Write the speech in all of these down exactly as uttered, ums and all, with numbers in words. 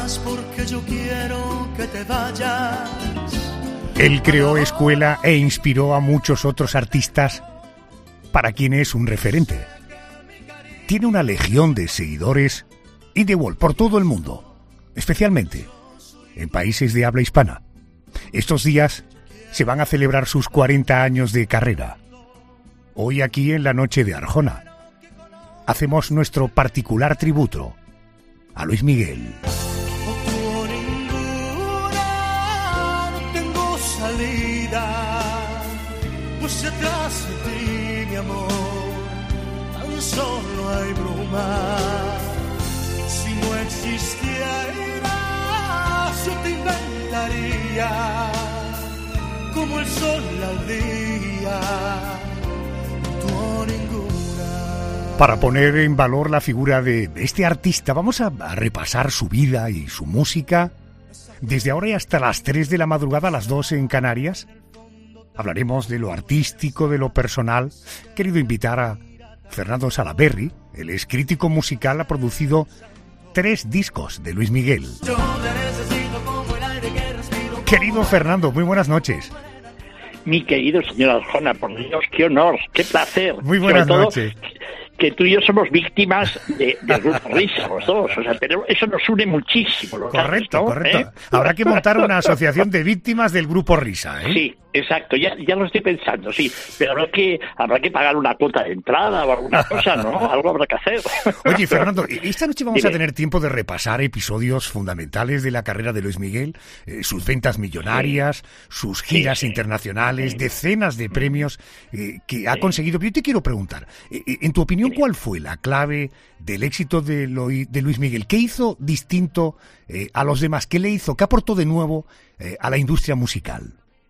vas porque yo quiero que te vayas. Él creó escuela e inspiró a muchos otros artistas para quien es un referente. Tiene una legión de seguidores y de Wall por todo el mundo, especialmente en países de habla hispana. Estos días se van a celebrar sus cuarenta años de carrera. Hoy aquí en la noche de Arjona hacemos nuestro particular tributo a Luis Miguel. Pues detrás de ti, mi amor, tan solo hay bruma. Si no existieras, yo te inventaría como el sol al día, tú ninguna. Para poner en valor la figura de este artista, vamos a, a repasar su vida y su música desde ahora y hasta las tres de la madrugada, a las dos en Canarias. Hablaremos de lo artístico, de lo personal. He querido invitar a Fernando Salaberry. Él es crítico musical, ha producido tres discos de Luis Miguel. Querido Fernando, muy buenas noches. Mi querido señor Arjona, por Dios, qué honor, qué placer. Muy buenas Sobre todo, noches. Que tú y yo somos víctimas de, del grupo Risa, los dos. O sea, pero eso nos une muchísimo. Los correcto, datos, ¿no? correcto. ¿Eh? Habrá que montar una asociación de víctimas del grupo Risa, ¿eh? Sí, exacto. Ya, ya lo estoy pensando, sí. Pero habrá que habrá que pagar una cuota de entrada o alguna cosa, ¿no? Algo habrá que hacer. Oye, Fernando, esta noche vamos Dime. a tener tiempo de repasar episodios fundamentales de la carrera de Luis Miguel, eh, sus ventas millonarias, sí. sus giras sí, sí. internacionales, Sí. decenas de premios eh, que ha sí. conseguido. Pero yo te quiero preguntar, eh, en tu opinión, ¿cuál fue la clave del éxito de, lo, de Luis Miguel? ¿Qué hizo distinto eh, a los demás? ¿Qué le hizo? ¿Qué aportó de nuevo eh, a la industria musical?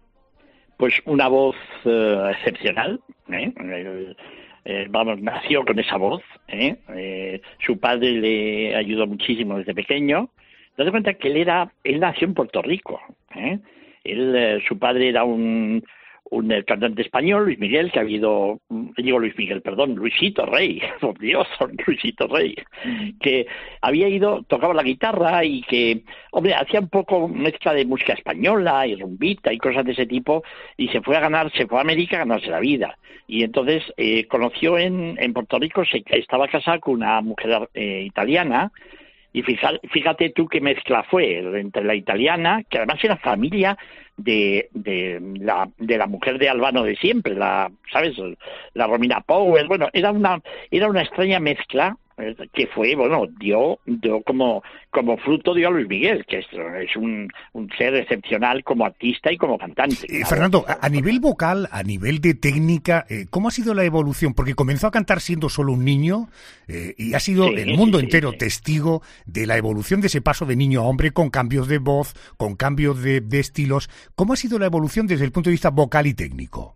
Pues una voz uh, excepcional, ¿eh? El, eh, vamos, nació con esa voz, ¿eh? Eh, su padre le ayudó muchísimo desde pequeño. Date cuenta que él era, él nació en Puerto Rico, ¿eh? Él, eh, su padre era un un cantante español, Luis Miguel, que ha habido, digo Luis Miguel, perdón, Luisito Rey, por Dios, Luisito Rey, que había ido, tocaba la guitarra y que, hombre, hacía un poco mezcla de música española y rumbita y cosas de ese tipo, y se fue a ganar, se fue a América a ganarse la vida. Y entonces eh, conoció en, en Puerto Rico, se, estaba casado con una mujer eh, italiana, y fíjate, fíjate tú qué mezcla fue entre la italiana, que además era familia de, de la de la mujer de Albano de siempre, la, ¿sabes? La Romina Power, bueno, era una era una extraña mezcla que fue, bueno, dio, dio como, como fruto dio a Luis Miguel, que es, es un, un ser excepcional como artista y como cantante. Eh, Fernando, a, a nivel vocal, a nivel de técnica, eh, ¿cómo ha sido la evolución? Porque comenzó a cantar siendo solo un niño eh, y ha sido sí, el mundo sí, entero sí, testigo de la evolución de ese paso de niño a hombre con cambios de voz, con cambios de, de estilos. ¿Cómo ha sido la evolución desde el punto de vista vocal y técnico?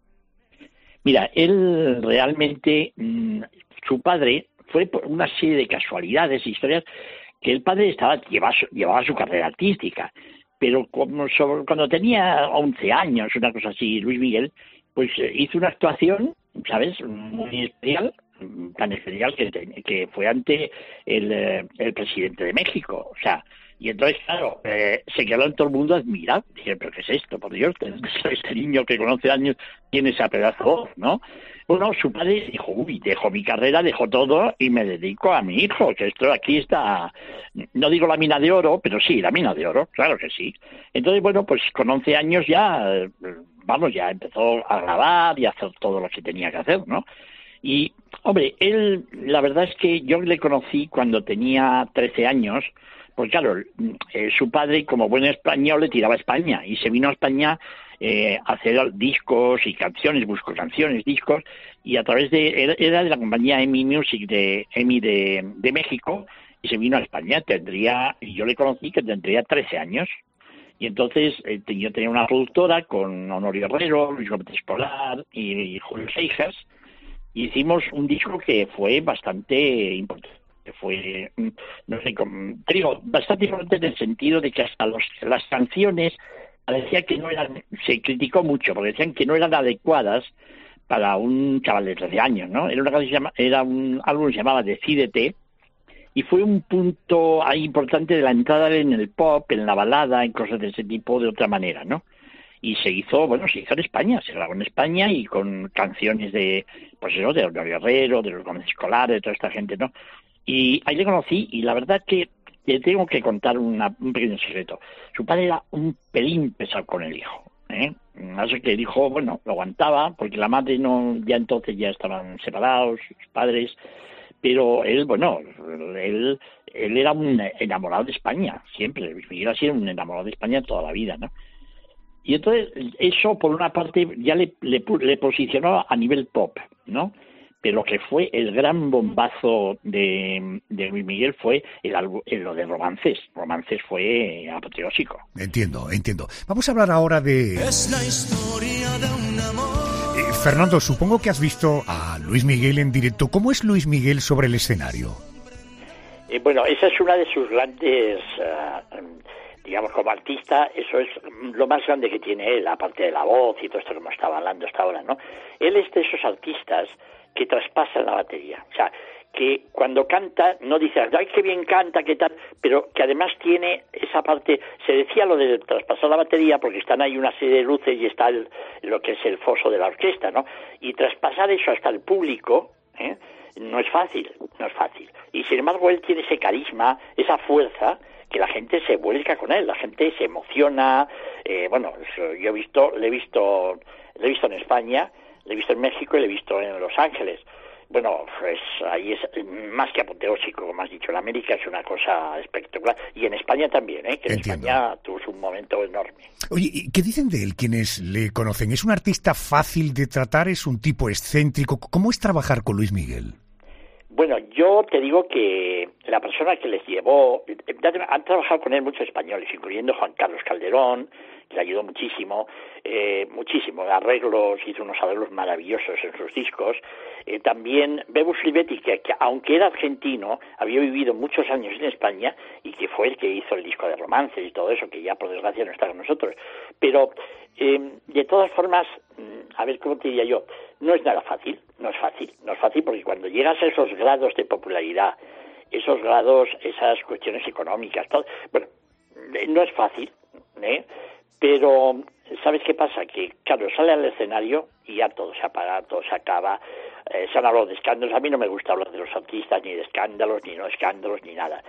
Mira, él realmente, mmm, su padre fue por una serie de casualidades e historias que el padre estaba llevaba, llevaba su carrera artística, pero como sobre, cuando tenía once años, una cosa así, Luis Miguel, pues hizo una actuación, ¿sabes?, muy especial, tan especial que, que fue ante el, el presidente de México, o sea, y entonces, claro, eh, se quedó en todo el mundo admirado. Dije, ¿pero qué es esto? Por Dios, este niño que con once años tiene esa pedazo de voz, ¿no? Bueno, su padre dijo, uy, dejo mi carrera, dejo todo y me dedico a mi hijo, que esto aquí está, no digo la mina de oro, pero sí, la mina de oro, claro que sí. Entonces, bueno, pues con once años ya, vamos, ya empezó a grabar y a hacer todo lo que tenía que hacer, ¿no? Y, hombre, él, la verdad es que yo le conocí cuando tenía trece años, pues claro, eh, su padre, como buen español, le tiraba a España y se vino a España eh, a hacer discos y canciones, buscó canciones, discos, y a través de, era de la compañía EMI Music, de EMI de, de México, y se vino a España, tendría, y yo le conocí que tendría trece años, y entonces eh, yo tenía una productora con Honorio Herrero, Luis Gómez Escolar y, y Julio Seijas, y hicimos un disco que fue bastante importante. Fue, no sé, como, te digo, bastante importante en el sentido de que hasta los, las canciones parecía que no eran, se criticó mucho, porque decían que no eran adecuadas para un chaval de trece años, ¿no? Era una canción, era un álbum que se llamaba Decídete, y fue un punto ahí importante de la entrada en el pop, en la balada, en cosas de ese tipo, de otra manera, ¿no? Y se hizo, bueno, se hizo en España, se grabó en España y con canciones de, pues eso, de los Guerrero, de los Gómez Escolar, de toda esta gente, ¿no? Y ahí le conocí y la verdad que le tengo que contar una, un pequeño secreto. Su padre era un pelín pesado con el hijo, ¿eh? Así que el hijo, bueno, lo aguantaba, porque la madre no, ya entonces ya estaban separados, sus padres, pero él, bueno, él, él era un enamorado de España, siempre, Luis Miguel ha sido un enamorado de España toda la vida, ¿no? Y entonces eso, por una parte, ya le, le, le posicionó a nivel pop, ¿no? Pero lo que fue el gran bombazo de, de Luis Miguel fue el, el, lo de Romances. Romances fue apoteósico. Entiendo, entiendo. Vamos a hablar ahora de... Es la historia de un amor. Eh, Fernando, supongo que has visto a Luis Miguel en directo. ¿Cómo es Luis Miguel sobre el escenario? Eh, bueno, esa es una de sus grandes... Uh, digamos, como artista, eso es lo más grande que tiene él, aparte de la voz y todo esto que hemos estado hablando hasta ahora, ¿no? Él es de esos artistas que traspasan la batería, o sea, que cuando canta no dice, ay, qué bien canta, qué tal, pero que además tiene esa parte, se decía lo de traspasar la batería porque están ahí una serie de luces y está el, lo que es el foso de la orquesta, ¿no? Y traspasar eso hasta el público, ¿eh? No es fácil, no es fácil. Y sin embargo él tiene ese carisma, esa fuerza, que la gente se vuelca con él, la gente se emociona, eh, bueno, yo he visto, le he visto, le he visto en España, le he visto en México y le he visto en Los Ángeles. Bueno, pues ahí es más que apoteósico, como has dicho, en América es una cosa espectacular, y en España también, ¿eh? Que en Entiendo. España tuvo un momento enorme. Oye, ¿qué dicen de él quienes le conocen? ¿Es un artista fácil de tratar? ¿Es un tipo excéntrico? ¿Cómo es trabajar con Luis Miguel? Bueno, yo te digo que la persona que les llevó, han trabajado con él muchos españoles, incluyendo Juan Carlos Calderón, que le ayudó muchísimo, eh, muchísimo, arreglos, hizo unos arreglos maravillosos en sus discos. Eh, también Bebo Silvetti, que, que aunque era argentino, había vivido muchos años en España y que fue el que hizo el disco de Romances y todo eso, que ya por desgracia no está con nosotros. Pero, eh, de todas formas, a ver, ¿cómo te diría yo? No es nada fácil, no es fácil, no es fácil porque cuando llegas a esos grados de popularidad, esos grados, esas cuestiones económicas, todo, bueno, no es fácil, ¿eh? Pero, ¿sabes qué pasa? Que, claro, sale al escenario y ya todo se apaga, todo se acaba, eh, se han hablado de escándalos, a mí no me gusta hablar de los artistas, ni de escándalos, ni no escándalos, ni nada.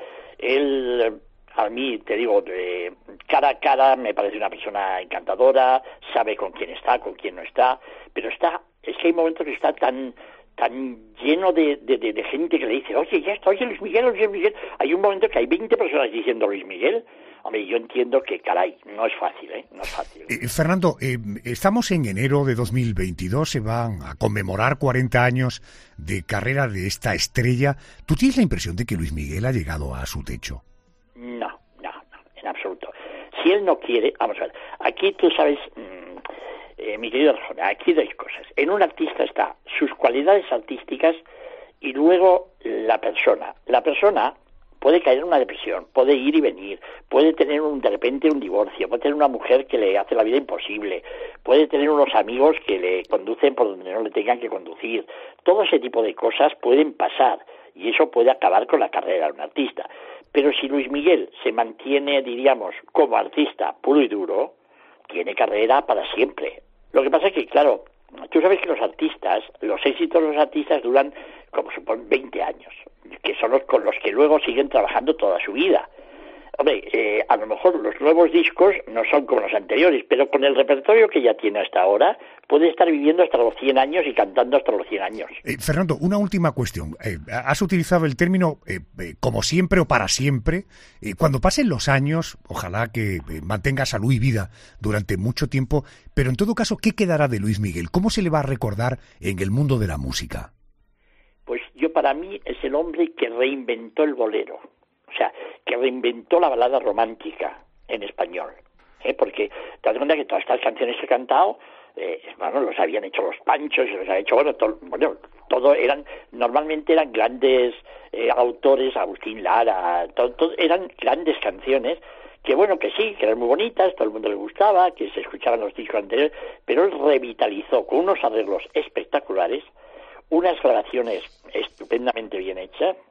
Él, a mí, te digo, de cara a cara me parece una persona encantadora, sabe con quién está, con quién no está, pero está, es que hay momentos que está tan tan lleno de, de, de, de gente que le dice, oye, ya está, oye Luis Miguel, oye Luis Miguel. Hay un momento que hay veinte personas diciendo Luis Miguel. Hombre, yo entiendo que, caray, no es fácil, ¿eh? No es fácil. Eh, Fernando, eh, estamos en enero de dos mil veintidós, se van a conmemorar cuarenta años de carrera de esta estrella. ¿Tú tienes la impresión de que Luis Miguel ha llegado a su techo? No, no, no, en absoluto. Si él no quiere, vamos a ver, aquí tú sabes, mmm, eh, mi querido Arjona, aquí dos cosas. En un artista está sus cualidades artísticas y luego la persona. La persona puede caer en una depresión, puede ir y venir, puede tener un, de repente un divorcio, puede tener una mujer que le hace la vida imposible, puede tener unos amigos que le conducen por donde no le tengan que conducir. Todo ese tipo de cosas pueden pasar y eso puede acabar con la carrera de un artista. Pero si Luis Miguel se mantiene, diríamos, como artista puro y duro, tiene carrera para siempre. Lo que pasa es que, claro, tú sabes que los artistas, los éxitos de los artistas duran, como suponen, veinte años, que son los con los que luego siguen trabajando toda su vida. Hombre, eh, a lo mejor los nuevos discos no son como los anteriores, pero con el repertorio que ya tiene hasta ahora, puede estar viviendo hasta los cien años y cantando hasta los cien años. Eh, Fernando, una última cuestión. Eh, has utilizado el término eh, eh, como siempre o para siempre. Eh, cuando pasen los años, ojalá que eh, mantenga salud y vida durante mucho tiempo, pero en todo caso, ¿qué quedará de Luis Miguel? ¿Cómo se le va a recordar en el mundo de la música? Pues yo, para mí, es el hombre que reinventó el bolero. O sea, que reinventó la balada romántica en español, ¿eh? Porque te das cuenta que todas estas canciones que he cantado, eh, bueno, los habían hecho los Panchos, los habían hecho, bueno, to, bueno, todo eran, normalmente eran grandes eh, autores, Agustín Lara, todo, todo, eran grandes canciones, que bueno, que sí, que eran muy bonitas, todo el mundo le gustaba, que se escuchaban los discos anteriores, pero él revitalizó con unos arreglos espectaculares, unas grabaciones estupendamente bien hechas,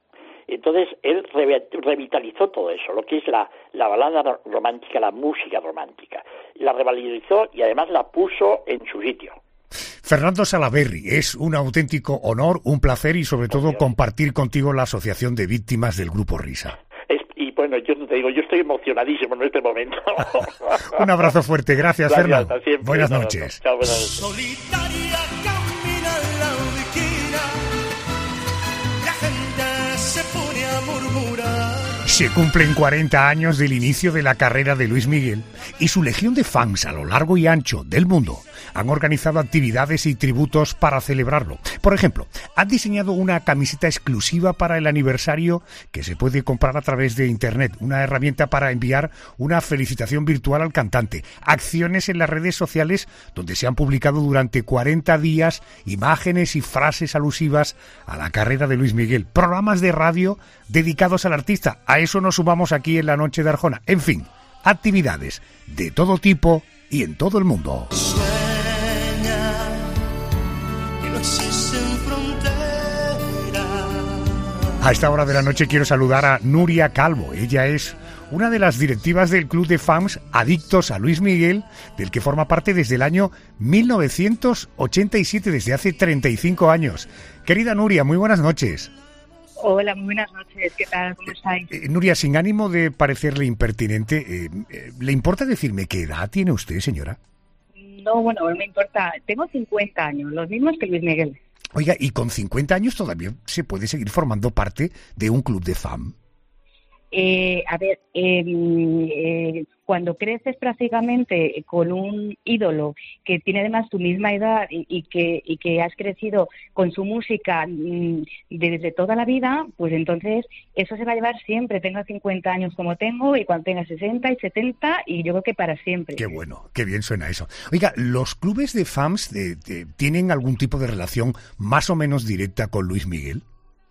Entonces él re- revitalizó todo eso, lo que es la, la balada romántica, la música romántica. La revitalizó y además la puso en su sitio. Fernando Salaverry, es un auténtico honor, un placer y sobre todo compartir contigo la Asociación de Víctimas del Grupo Risa. Es, y bueno, yo te digo, yo estoy emocionadísimo en este momento. Un abrazo fuerte, gracias, gracias Fernando. Siempre. Buenas noches. Chao, buenas noches. Solitaria camina la ubiquina, la gente se pone a murmurar. Se cumplen cuarenta años del inicio de la carrera de Luis Miguel y su legión de fans a lo largo y ancho del mundo han organizado actividades y tributos para celebrarlo. Por ejemplo, han diseñado una camiseta exclusiva para el aniversario que se puede comprar a través de Internet, una herramienta para enviar una felicitación virtual al cantante, acciones en las redes sociales donde se han publicado durante cuarenta días imágenes y frases alusivas a la carrera de Luis Miguel, programas de radio dedicados al artista. A eso nos sumamos aquí en la Noche de Arjona. En fin, actividades de todo tipo y en todo el mundo. Sueña que no existen fronteras. A esta hora de la noche quiero saludar a Nuria Calvo. Ella es una de las directivas del club de fans adictos a Luis Miguel, del que forma parte desde el año mil novecientos ochenta y siete, desde hace treinta y cinco años. Querida Nuria, muy buenas noches. Hola, muy buenas noches. ¿Qué tal? ¿Cómo estáis? Eh, Nuria, sin ánimo de parecerle impertinente, eh, eh, ¿le importa decirme qué edad tiene usted, señora? No, bueno, me importa. Tengo cincuenta años, los mismos que Luis Miguel. Oiga, ¿y con cincuenta años todavía se puede seguir formando parte de un club de fan? Eh, a ver, eh, eh, cuando creces prácticamente con un ídolo que tiene además tu misma edad y, y que y que has crecido con su música mmm, desde toda la vida, pues entonces eso se va a llevar siempre. Tengo cincuenta años como tengo y cuando tenga sesenta y setenta y yo creo que para siempre. Qué bueno, qué bien suena eso. Oiga, ¿los clubes de fans de, de, tienen algún tipo de relación más o menos directa con Luis Miguel?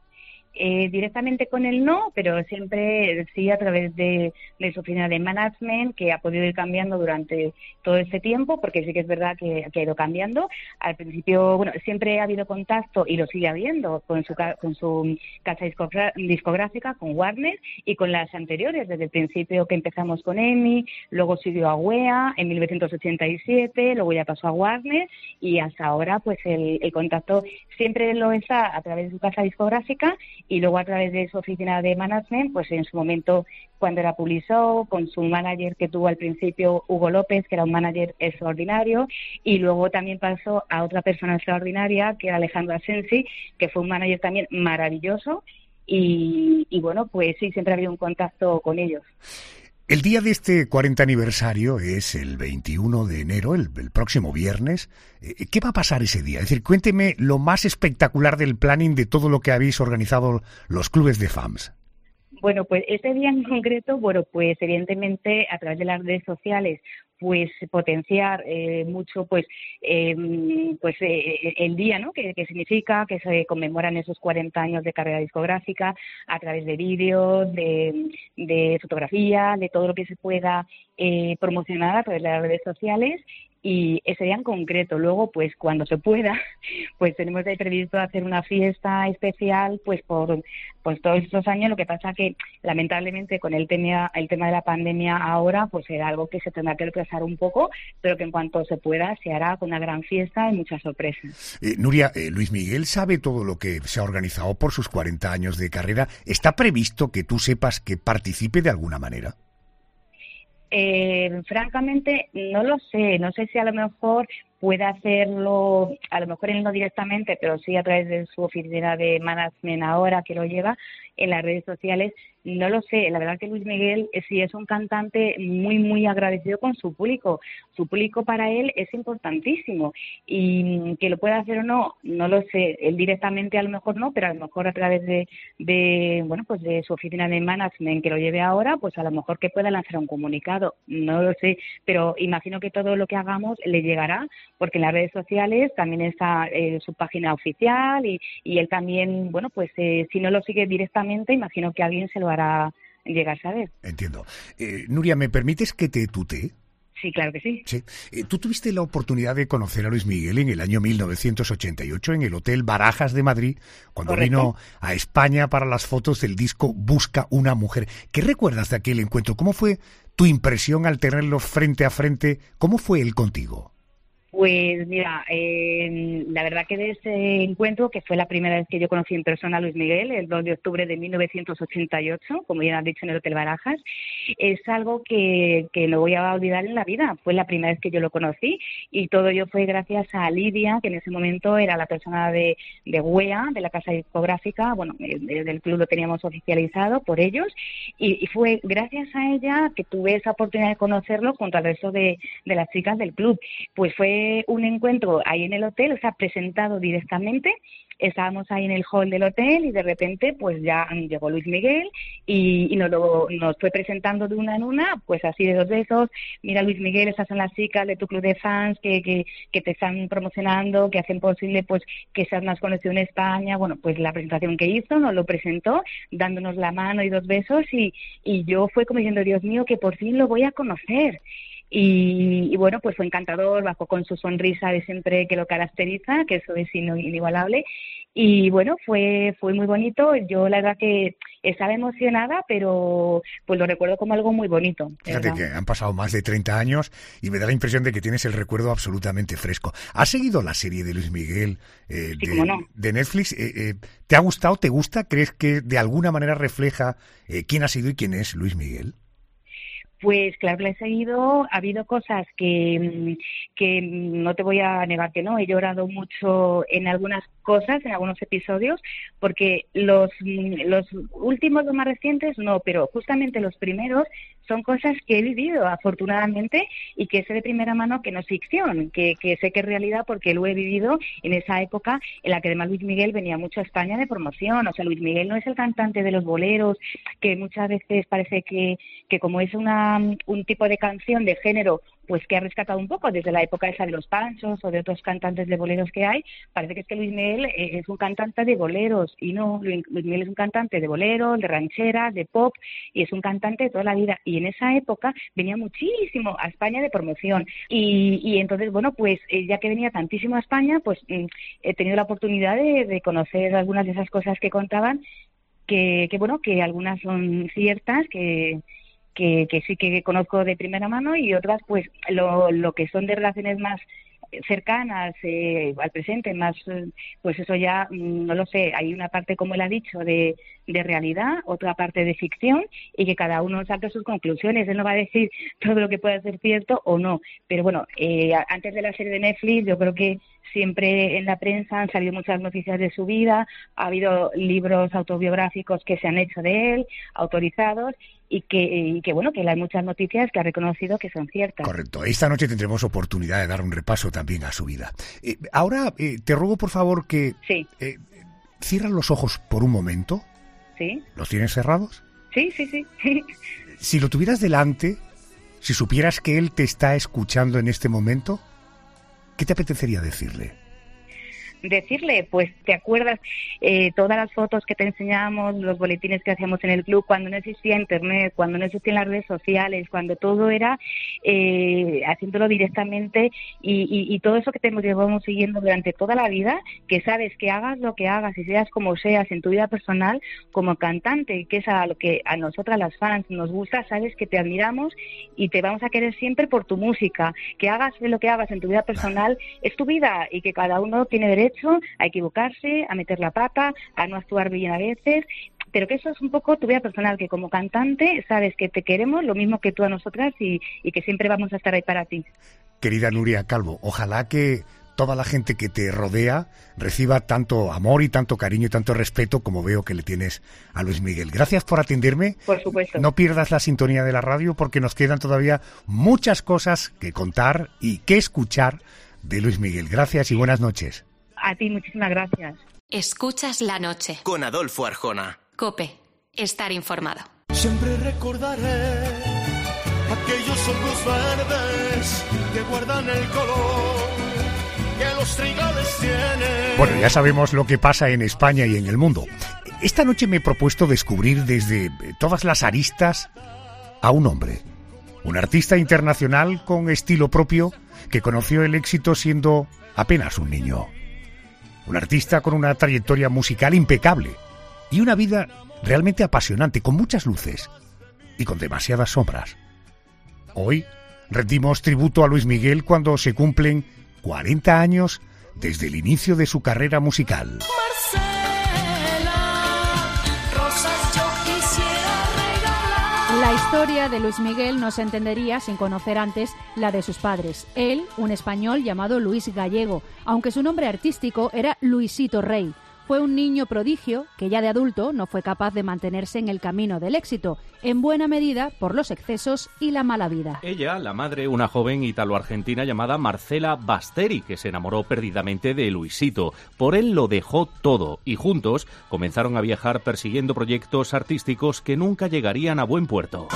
Eh, directamente con él no, pero siempre sí a través de, de su oficina de management, que ha podido ir cambiando durante todo este tiempo, porque sí que es verdad que, que ha ido cambiando. Al principio, bueno, siempre ha habido contacto y lo sigue habiendo con su con su casa discográfica, con Warner, y con las anteriores, desde el principio que empezamos con EMI, luego siguió a W E A en mil novecientos ochenta y siete, luego ya pasó a Warner, y hasta ahora pues el, el contacto siempre lo está a través de su casa discográfica y luego a través de su oficina de management, pues en su momento cuando era Publishow, con su manager que tuvo al principio, Hugo López, que era un manager extraordinario, y luego también pasó a otra persona extraordinaria, que era Alejandro Asensi, que fue un manager también maravilloso, y, y bueno, pues sí, siempre ha habido un contacto con ellos. El día de este cuarenta aniversario es el veintiuno de enero, el, el próximo viernes. ¿Qué va a pasar ese día? Es decir, cuénteme lo más espectacular del planning de todo lo que habéis organizado los clubes de fans. Bueno, pues este día en concreto, bueno, pues evidentemente a través de las redes sociales, pues potenciar eh, mucho, pues, eh, pues eh, el día, ¿no? Que, que significa que se conmemoran esos cuarenta años de carrera discográfica a través de vídeos, de, de fotografía, de todo lo que se pueda eh, promocionar a través de las redes sociales. Y ese día en concreto, luego, pues cuando se pueda, pues tenemos ahí previsto hacer una fiesta especial, pues por pues todos estos años. Lo que pasa que lamentablemente con el tema el tema de la pandemia ahora, pues será algo que se tendrá que retrasar un poco, pero que en cuanto se pueda se hará con una gran fiesta y muchas sorpresas. Eh, Nuria, eh, Luis Miguel sabe todo lo que se ha organizado por sus cuarenta años de carrera. ¿Está previsto que tú sepas que participe de alguna manera? Eh, francamente, no lo sé. No sé si a lo mejor puede hacerlo, a lo mejor él no directamente, pero sí a través de su oficina de management ahora que lo lleva en las redes sociales. No lo sé. La verdad que Luis Miguel eh, sí es un cantante muy, muy agradecido con su público. Su público para él es importantísimo. Y que lo pueda hacer o no, no lo sé. Él directamente a lo mejor no, pero a lo mejor a través de, de bueno, pues de su oficina de management que lo lleve ahora, pues a lo mejor que pueda lanzar un comunicado. No lo sé. Pero imagino que todo lo que hagamos le llegará, porque en las redes sociales también está eh, su página oficial y, y él también, bueno, pues eh, si no lo sigue directamente, imagino que alguien se lo hará llegar a saber. Entiendo. Eh, Nuria, ¿me permites que te tutee? Sí, claro que sí. Sí. Eh, Tú tuviste la oportunidad de conocer a Luis Miguel en el año mil novecientos ochenta y ocho en el Hotel Barajas de Madrid, cuando Correcto. vino a España para las fotos del disco Busca una mujer. ¿Qué recuerdas de aquel encuentro? ¿Cómo fue tu impresión al tenerlo frente a frente? ¿Cómo fue él contigo? Pues mira, eh, la verdad que de ese encuentro, que fue la primera vez que yo conocí en persona a Luis Miguel, el dos de octubre de mil novecientos ochenta y ocho, como ya has dicho, en el Hotel Barajas, es algo que, que no voy a olvidar en la vida. Fue la primera vez que yo lo conocí y todo ello fue gracias a Lidia, que en ese momento era la persona de, de W E A, de la casa discográfica. Bueno, desde el club lo teníamos oficializado por ellos y, y fue gracias a ella que tuve esa oportunidad de conocerlo junto al resto de, de las chicas del club. Pues fue un encuentro ahí en el hotel, o sea, presentado directamente. Estábamos ahí en el hall del hotel y de repente pues ya llegó Luis Miguel y, y nos, lo, nos fue presentando de una en una, pues así de dos besos. Mira, Luis Miguel, estas son las chicas de tu club de fans que, que, que te están promocionando, que hacen posible pues que seas más conocido en España. Bueno, pues la presentación que hizo, nos lo presentó dándonos la mano y dos besos y, y yo fue como diciendo, Dios mío, que por fin lo voy a conocer. Y, y bueno, pues fue encantador, bajó con su sonrisa de siempre que lo caracteriza, que eso es inigualable. Y bueno, fue fue muy bonito. Yo la verdad que estaba emocionada, pero pues lo recuerdo como algo muy bonito. Fíjate que han pasado más de treinta años y me da la impresión de que tienes el recuerdo absolutamente fresco. ¿Has seguido la serie de Luis Miguel eh, Sí, de, cómo no. de Netflix? Eh, eh, ¿Te ha gustado? ¿Te gusta? ¿Crees que de alguna manera refleja eh, quién ha sido y quién es Luis Miguel? Pues claro que la he seguido. Ha habido cosas que, que no te voy a negar que no. He llorado mucho en algunas cosas, en algunos episodios, porque los, los últimos, los más recientes, no, pero justamente los primeros son cosas que he vivido, afortunadamente, y que sé de primera mano que no es ficción, que, que sé que es realidad porque lo he vivido en esa época en la que además Luis Miguel venía mucho a España de promoción. O sea, Luis Miguel no es el cantante de los boleros, que muchas veces parece que, que como es una, un tipo de canción de género, pues que ha rescatado un poco desde la época esa de los Panchos o de otros cantantes de boleros que hay, parece que es que Luis Miguel es un cantante de boleros, y no, Luis Miguel es un cantante de boleros, de rancheras, de pop, y es un cantante de toda la vida. Y en esa época venía muchísimo a España de promoción, y, y entonces, bueno, pues ya que venía tantísimo a España, pues he tenido la oportunidad de, de conocer algunas de esas cosas que contaban, que, que bueno, que algunas son ciertas, que Que, que sí que conozco de primera mano, y otras pues lo, lo que son de relaciones más cercanas eh, al presente, más pues eso ya no lo sé. Hay una parte, como él ha dicho, de, de realidad, otra parte de ficción, y que cada uno saque sus conclusiones. Él no va a decir todo lo que pueda ser cierto o no, pero bueno, eh, antes de la serie de Netflix yo creo que siempre en la prensa han salido muchas noticias de su vida, ha habido libros autobiográficos que se han hecho de él, autorizados, y que, y que bueno, que hay muchas noticias que ha reconocido que son ciertas. Correcto. Esta noche tendremos oportunidad de dar un repaso también a su vida. Eh, ahora, eh, te ruego por favor que sí. eh, cierras los ojos por un momento. ¿Sí? ¿Los tienes cerrados? Sí, sí, sí. Si lo tuvieras delante, si supieras que él te está escuchando en este momento, ¿qué te apetecería decirle? Decirle, pues, ¿te acuerdas eh, todas las fotos que te enseñábamos, los boletines que hacíamos en el club, cuando no existía internet, cuando no existían las redes sociales, cuando todo era eh, haciéndolo directamente, y, y, y todo eso que te llevamos siguiendo durante toda la vida, que sabes que hagas lo que hagas y seas como seas en tu vida personal, como cantante, que es a lo que a nosotras las fans nos gusta, sabes que te admiramos y te vamos a querer siempre por tu música, que hagas lo que hagas en tu vida personal, es tu vida, y que cada uno tiene derecho a equivocarse, a meter la pata, a no actuar bien a veces, pero que eso es un poco tu vida personal, que como cantante sabes que te queremos lo mismo que tú a nosotras, y, y que siempre vamos a estar ahí para ti. Querida Nuria Calvo, ojalá que toda la gente que te rodea reciba tanto amor y tanto cariño y tanto respeto como veo que le tienes a Luis Miguel. Gracias por atenderme. Por supuesto. No pierdas la sintonía de la radio, porque nos quedan todavía muchas cosas que contar y que escuchar de Luis Miguel. Gracias y buenas noches. A ti, muchísimas gracias. Escuchas la noche. Con Adolfo Arjona. COPE. Estar informado. Siempre recordaré aquellos ojos verdes que guardan el color que los trigales tienen. Bueno, ya sabemos lo que pasa en España y en el mundo. Esta noche me he propuesto descubrir desde todas las aristas a un hombre. Un artista internacional con estilo propio que conoció el éxito siendo apenas un niño. Un artista con una trayectoria musical impecable y una vida realmente apasionante, con muchas luces y con demasiadas sombras. Hoy rendimos tributo a Luis Miguel cuando se cumplen cuarenta años desde el inicio de su carrera musical. La historia de Luis Miguel no se entendería sin conocer antes la de sus padres. Él, un español llamado Luis Gallego, aunque su nombre artístico era Luisito Rey. Fue un niño prodigio que ya de adulto no fue capaz de mantenerse en el camino del éxito, en buena medida por los excesos y la mala vida. Ella, la madre, una joven italo-argentina llamada Marcela Basteri, que se enamoró perdidamente de Luisito. Por él lo dejó todo y juntos comenzaron a viajar persiguiendo proyectos artísticos que nunca llegarían a buen puerto.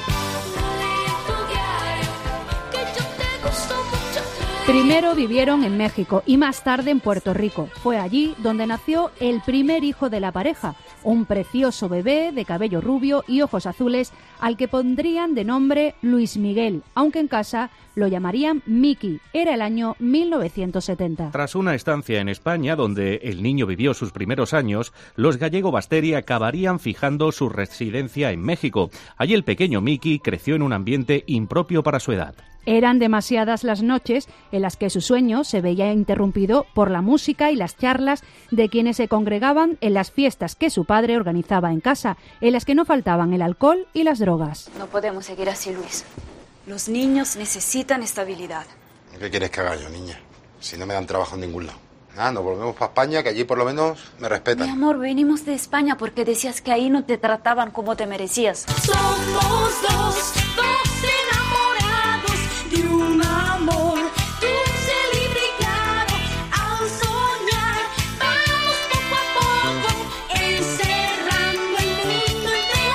Primero vivieron en México y más tarde en Puerto Rico. Fue allí donde nació el primer hijo de la pareja, un precioso bebé de cabello rubio y ojos azules al que pondrían de nombre Luis Miguel, aunque en casa lo llamarían Miki. Era el año mil novecientos setenta. Tras una estancia en España, donde el niño vivió sus primeros años, los Gallego Basteri acabarían fijando su residencia en México. Allí el pequeño Miki creció en un ambiente impropio para su edad. Eran demasiadas las noches en las que su sueño se veía interrumpido por la música y las charlas de quienes se congregaban en las fiestas que su padre organizaba en casa, en las que no faltaban el alcohol y las drogas. No podemos seguir así, Luis. Los niños necesitan estabilidad. ¿Qué quieres que haga yo, niña? Si no me dan trabajo en ningún lado. Ah, nos volvemos para España, que allí por lo menos me respetan. Mi amor, venimos de España porque decías que ahí no te trataban como te merecías. Somos dos, dos enamorados de un amor dulce y brillado. Al soñar, vamos poco a poco encerrando el mundo entre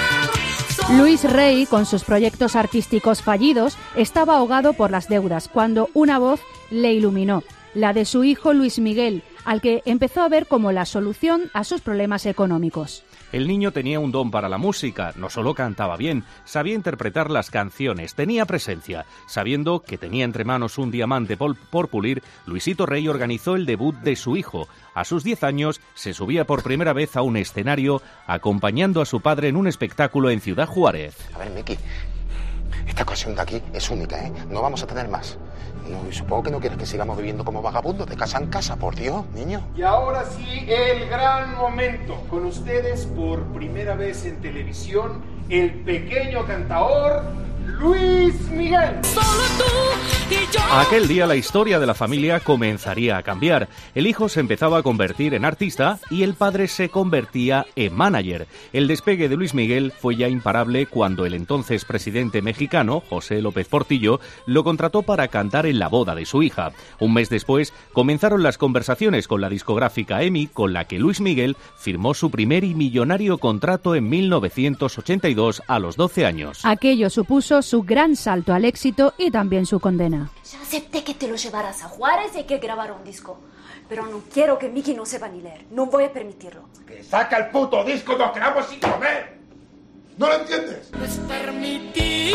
las manos. Luis Rey, con sus proyectos artísticos fallidos, estaba ahogado por las deudas cuando una voz le iluminó, la de su hijo Luis Miguel, al que empezó a ver como la solución a sus problemas económicos. El niño tenía un don para la música, no solo cantaba bien, sabía interpretar las canciones, tenía presencia. Sabiendo que tenía entre manos un diamante por, por pulir, Luisito Rey organizó el debut de su hijo. A sus diez años se subía por primera vez a un escenario, acompañando a su padre en un espectáculo en Ciudad Juárez. A ver, Miki, esta ocasión de aquí es única, ¿eh? No vamos a tener más. No, y supongo que no quieres que sigamos viviendo como vagabundos de casa en casa, por Dios, niño. Y ahora sí, el gran momento. Con ustedes, por primera vez en televisión, el pequeño cantaor Luis Miguel. Solo tú y yo. Aquel día la historia de la familia comenzaría a cambiar. El hijo se empezaba a convertir en artista y el padre se convertía en manager. El despegue de Luis Miguel fue ya imparable cuando el entonces presidente mexicano, José López Portillo, lo contrató para cantar en la boda de su hija. Un mes después comenzaron las conversaciones con la discográfica EMI, con la que Luis Miguel firmó su primer y millonario contrato en mil novecientos ochenta y dos a los doce años. Aquello supuso su gran salto al éxito y también su condena. Ya acepté que te lo llevaras a Juárez y que grabara un disco. Pero no quiero que Miki no sepa ni leer. No voy a permitirlo. ¡Que saca el puto disco! ¡Nos quedamos sin comer! ¿No lo entiendes? No es permitido.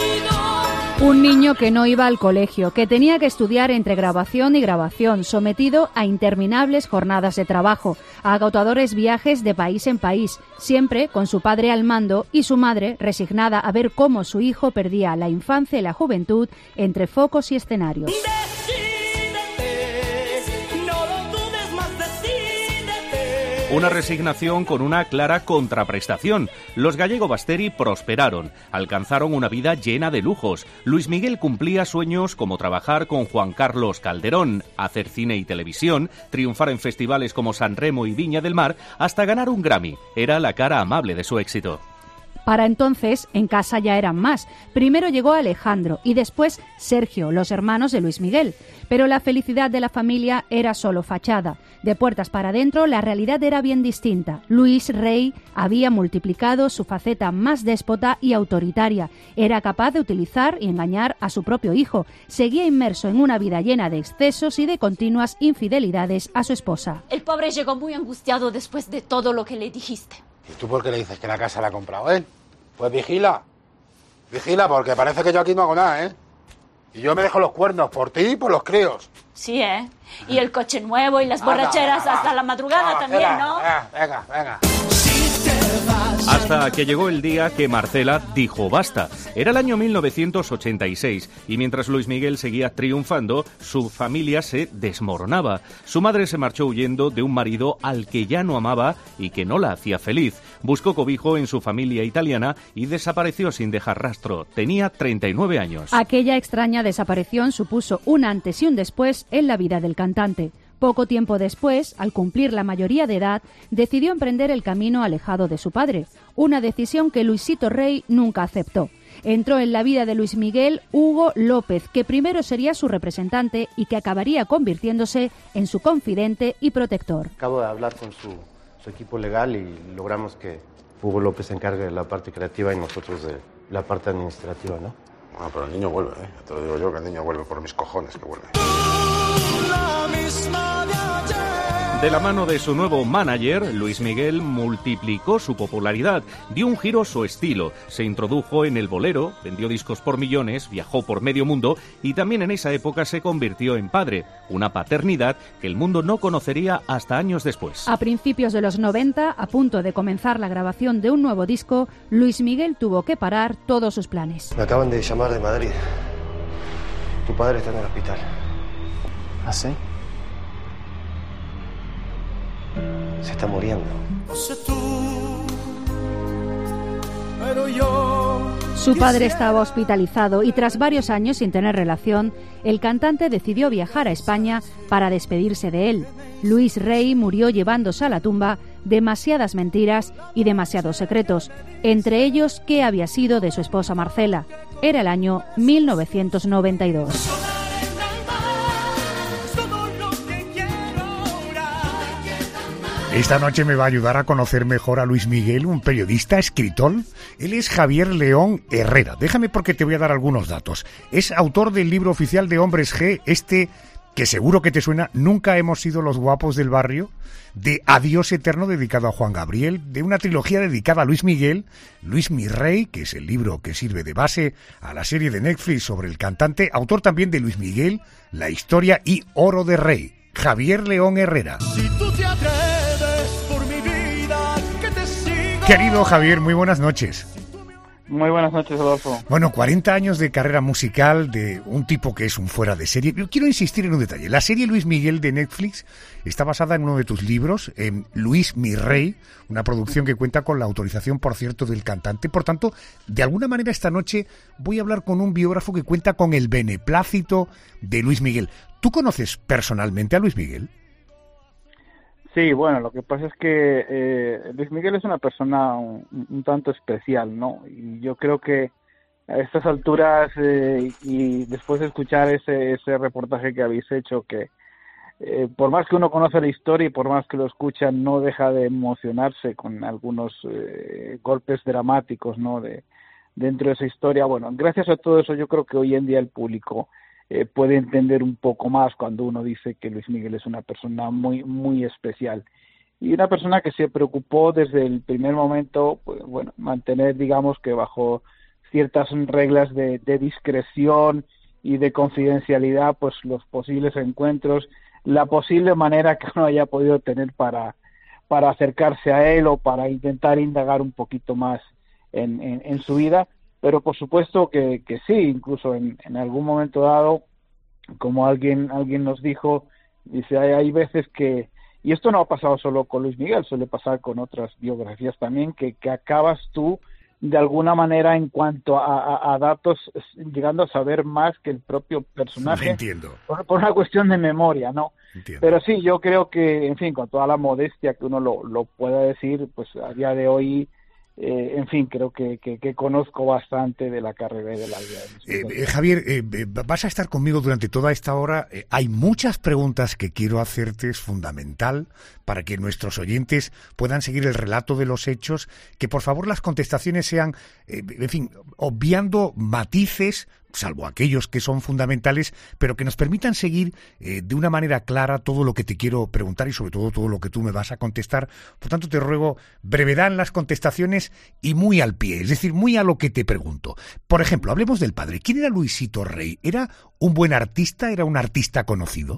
Un niño que no iba al colegio, que tenía que estudiar entre grabación y grabación, sometido a interminables jornadas de trabajo, a agotadores viajes de país en país, siempre con su padre al mando y su madre resignada a ver cómo su hijo perdía la infancia y la juventud entre focos y escenarios. Una resignación con una clara contraprestación. Los Gallego Basteri prosperaron, alcanzaron una vida llena de lujos. Luis Miguel cumplía sueños como trabajar con Juan Carlos Calderón, hacer cine y televisión, triunfar en festivales como San Remo y Viña del Mar, hasta ganar un Grammy. Era la cara amable de su éxito. Para entonces, en casa ya eran más. Primero llegó Alejandro y después Sergio, los hermanos de Luis Miguel. Pero la felicidad de la familia era solo fachada. De puertas para adentro, la realidad era bien distinta. Luis Rey había multiplicado su faceta más déspota y autoritaria. Era capaz de utilizar y engañar a su propio hijo. Seguía inmerso en una vida llena de excesos y de continuas infidelidades a su esposa. El pobre llegó muy angustiado después de todo lo que le dijiste. ¿Y tú por qué le dices que la casa la ha comprado él? Pues vigila. Vigila, porque parece que yo aquí no hago nada, ¿eh? Y yo me dejo los cuernos por ti y por los críos. Sí, ¿eh? Y el coche nuevo y las borracheras Anda, hasta va. la madrugada No, también, venga, ¿no? Venga, venga, venga. Hasta que llegó el día que Marcela dijo basta. Era el año mil novecientos ochenta y seis y mientras Luis Miguel seguía triunfando, su familia se desmoronaba. Su madre se marchó huyendo de un marido al que ya no amaba y que no la hacía feliz. Buscó cobijo en su familia italiana y desapareció sin dejar rastro. Tenía treinta y nueve años. Aquella extraña desaparición supuso un antes y un después en la vida del cantante. Poco tiempo después, al cumplir la mayoría de edad, decidió emprender el camino alejado de su padre, una decisión que Luisito Rey nunca aceptó. Entró en la vida de Luis Miguel Hugo López, que primero sería su representante y que acabaría convirtiéndose en su confidente y protector. Acabo de hablar con su, su equipo legal y logramos que Hugo López se encargue de la parte creativa y nosotros de la parte administrativa, ¿no? Ah, pero el niño vuelve, ¿eh? Te lo digo yo, que el niño vuelve por mis cojones, que vuelve. De la mano de su nuevo manager, Luis Miguel multiplicó su popularidad, dio un giro a su estilo, se introdujo en el bolero, vendió discos por millones, viajó por medio mundo y también en esa época se convirtió en padre, una paternidad que el mundo no conocería hasta años después. A principios de los noventa, a punto de comenzar la grabación de un nuevo disco, Luis Miguel tuvo que parar todos sus planes. Me acaban de llamar de Madrid. Tu padre está en el hospital. ¿Ah, sí? Se está muriendo. Su padre estaba hospitalizado y tras varios años sin tener relación, el cantante decidió viajar a España para despedirse de él. Luis Rey murió llevándose a la tumba demasiadas mentiras y demasiados secretos, entre ellos qué había sido de su esposa Marcela. Era el año mil novecientos noventa y dos. Esta noche me va a ayudar a conocer mejor a Luis Miguel, un periodista, escritor. Él es Javier León Herrera. Déjame porque te voy a dar algunos datos. Es autor del libro oficial de Hombres G, este que seguro que te suena, Nunca hemos sido los guapos del barrio, de Adiós Eterno, dedicado a Juan Gabriel, de una trilogía dedicada a Luis Miguel, Luis Mi Rey, que es el libro que sirve de base a la serie de Netflix sobre el cantante, autor también de Luis Miguel, La Historia y Oro de Rey. Javier León Herrera. Si tú te atreves por mi vida, que te sigo. Querido Javier, muy buenas noches. Muy buenas noches, Adolfo. Bueno, cuarenta años de carrera musical de un tipo que es un fuera de serie. Yo quiero insistir en un detalle. La serie Luis Miguel de Netflix está basada en uno de tus libros, en Luis Mi Rey, una producción que cuenta con la autorización, por cierto, del cantante. Por tanto, de alguna manera esta noche voy a hablar con un biógrafo que cuenta con el beneplácito de Luis Miguel. ¿Tú conoces personalmente a Luis Miguel? Sí, bueno, lo que pasa es que eh, Luis Miguel es una persona un, un tanto especial, ¿no? Y yo creo que a estas alturas eh, y después de escuchar ese, ese reportaje que habéis hecho, que eh, por más que uno conoce la historia y por más que lo escucha, no deja de emocionarse con algunos eh, golpes dramáticos, ¿no? De dentro de esa historia. Bueno, gracias a todo eso yo creo que hoy en día el público Eh, puede entender un poco más cuando uno dice que Luis Miguel es una persona muy muy especial y una persona que se preocupó desde el primer momento, pues, bueno, mantener, digamos, que bajo ciertas reglas de, de discreción y de confidencialidad, pues los posibles encuentros, la posible manera que uno haya podido tener para para acercarse a él o para intentar indagar un poquito más en, en, en su vida. Pero por supuesto que, que sí, incluso en, en algún momento dado, como alguien alguien nos dijo, dice, hay, hay veces que, y esto no ha pasado solo con Luis Miguel, suele pasar con otras biografías también, que, que acabas tú de alguna manera en cuanto a, a, a datos, llegando a saber más que el propio personaje. Entiendo. Por, por una cuestión de memoria, ¿no? Entiendo. Pero sí, yo creo que, en fin, con toda la modestia que uno lo, lo pueda decir, pues a día de hoy, Eh, en fin, creo que, que, que conozco bastante de la carrera y de la vida. Eh, eh, Javier, eh, vas a estar conmigo durante toda esta hora. Eh, hay muchas preguntas que quiero hacerte, es fundamental para que nuestros oyentes puedan seguir el relato de los hechos, que por favor las contestaciones sean, eh, en fin, obviando matices salvo aquellos que son fundamentales, pero que nos permitan seguir eh, de una manera clara todo lo que te quiero preguntar y sobre todo todo lo que tú me vas a contestar. Por tanto, te ruego brevedad en las contestaciones y muy al pie, es decir, muy a lo que te pregunto. Por ejemplo, hablemos del padre. ¿Quién era Luisito Rey? ¿Era un buen artista? ¿Era un artista conocido?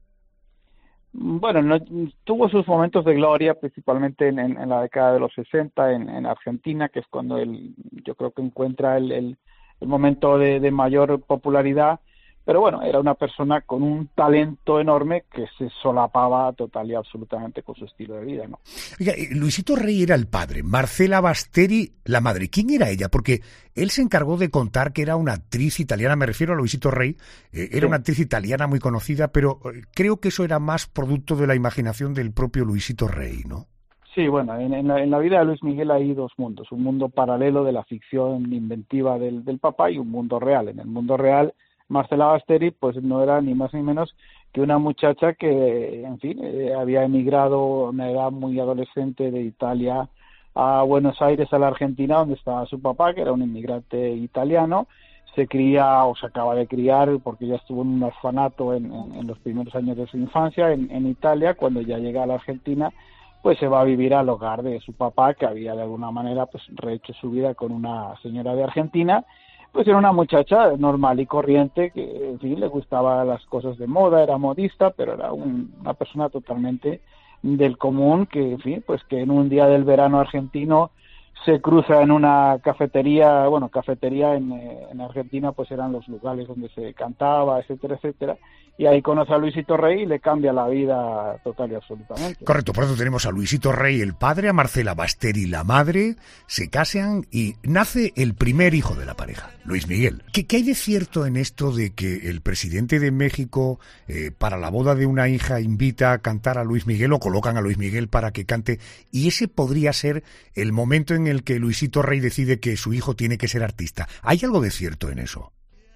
Bueno, no, tuvo sus momentos de gloria, principalmente en, en, en la década de los sesenta, en, en Argentina, que es cuando él, yo creo que encuentra el, el, el momento de, de mayor popularidad. Pero bueno, era una persona con un talento enorme que se solapaba total y absolutamente con su estilo de vida, ¿no? Oiga, Luisito Rey era el padre, Marcela Basteri la madre. ¿Quién era ella? Porque él se encargó de contar que era una actriz italiana, me refiero a Luisito Rey, eh, era sí. una actriz italiana muy conocida, pero creo que eso era más producto de la imaginación del propio Luisito Rey, ¿no? Sí, bueno, en, en, la, en la vida de Luis Miguel hay dos mundos, un mundo paralelo de la ficción inventiva del, del papá y un mundo real. En el mundo real, Marcela Basteri pues no era ni más ni menos que una muchacha que, en fin, eh, había emigrado a una edad muy adolescente de Italia a Buenos Aires, a la Argentina, donde estaba su papá, que era un inmigrante italiano. Se cría o se acaba de criar porque ya estuvo en un orfanato en, en, en los primeros años de su infancia en, en Italia. Cuando ya llega a la Argentina, pues se va a vivir al hogar de su papá, que había de alguna manera pues rehecho su vida con una señora de Argentina. Pues era una muchacha normal y corriente que, en fin, le gustaban las cosas de moda, era modista, pero era un, una persona totalmente del común que, en fin, pues que en un día del verano argentino se cruza en una cafetería, bueno, cafetería en, en Argentina pues eran los lugares donde se cantaba, etcétera, etcétera, y ahí conoce a Luisito Rey y le cambia la vida total y absolutamente. Correcto, por eso tenemos a Luisito Rey el padre, a Marcela Basteri la madre, se casan y nace el primer hijo de la pareja, Luis Miguel. ¿Qué, qué hay de cierto en esto de que el presidente de México eh, para la boda de una hija invita a cantar a Luis Miguel o colocan a Luis Miguel para que cante y ese podría ser el momento en el que Luisito Rey decide que su hijo tiene que ser artista? ¿Hay algo de cierto en eso?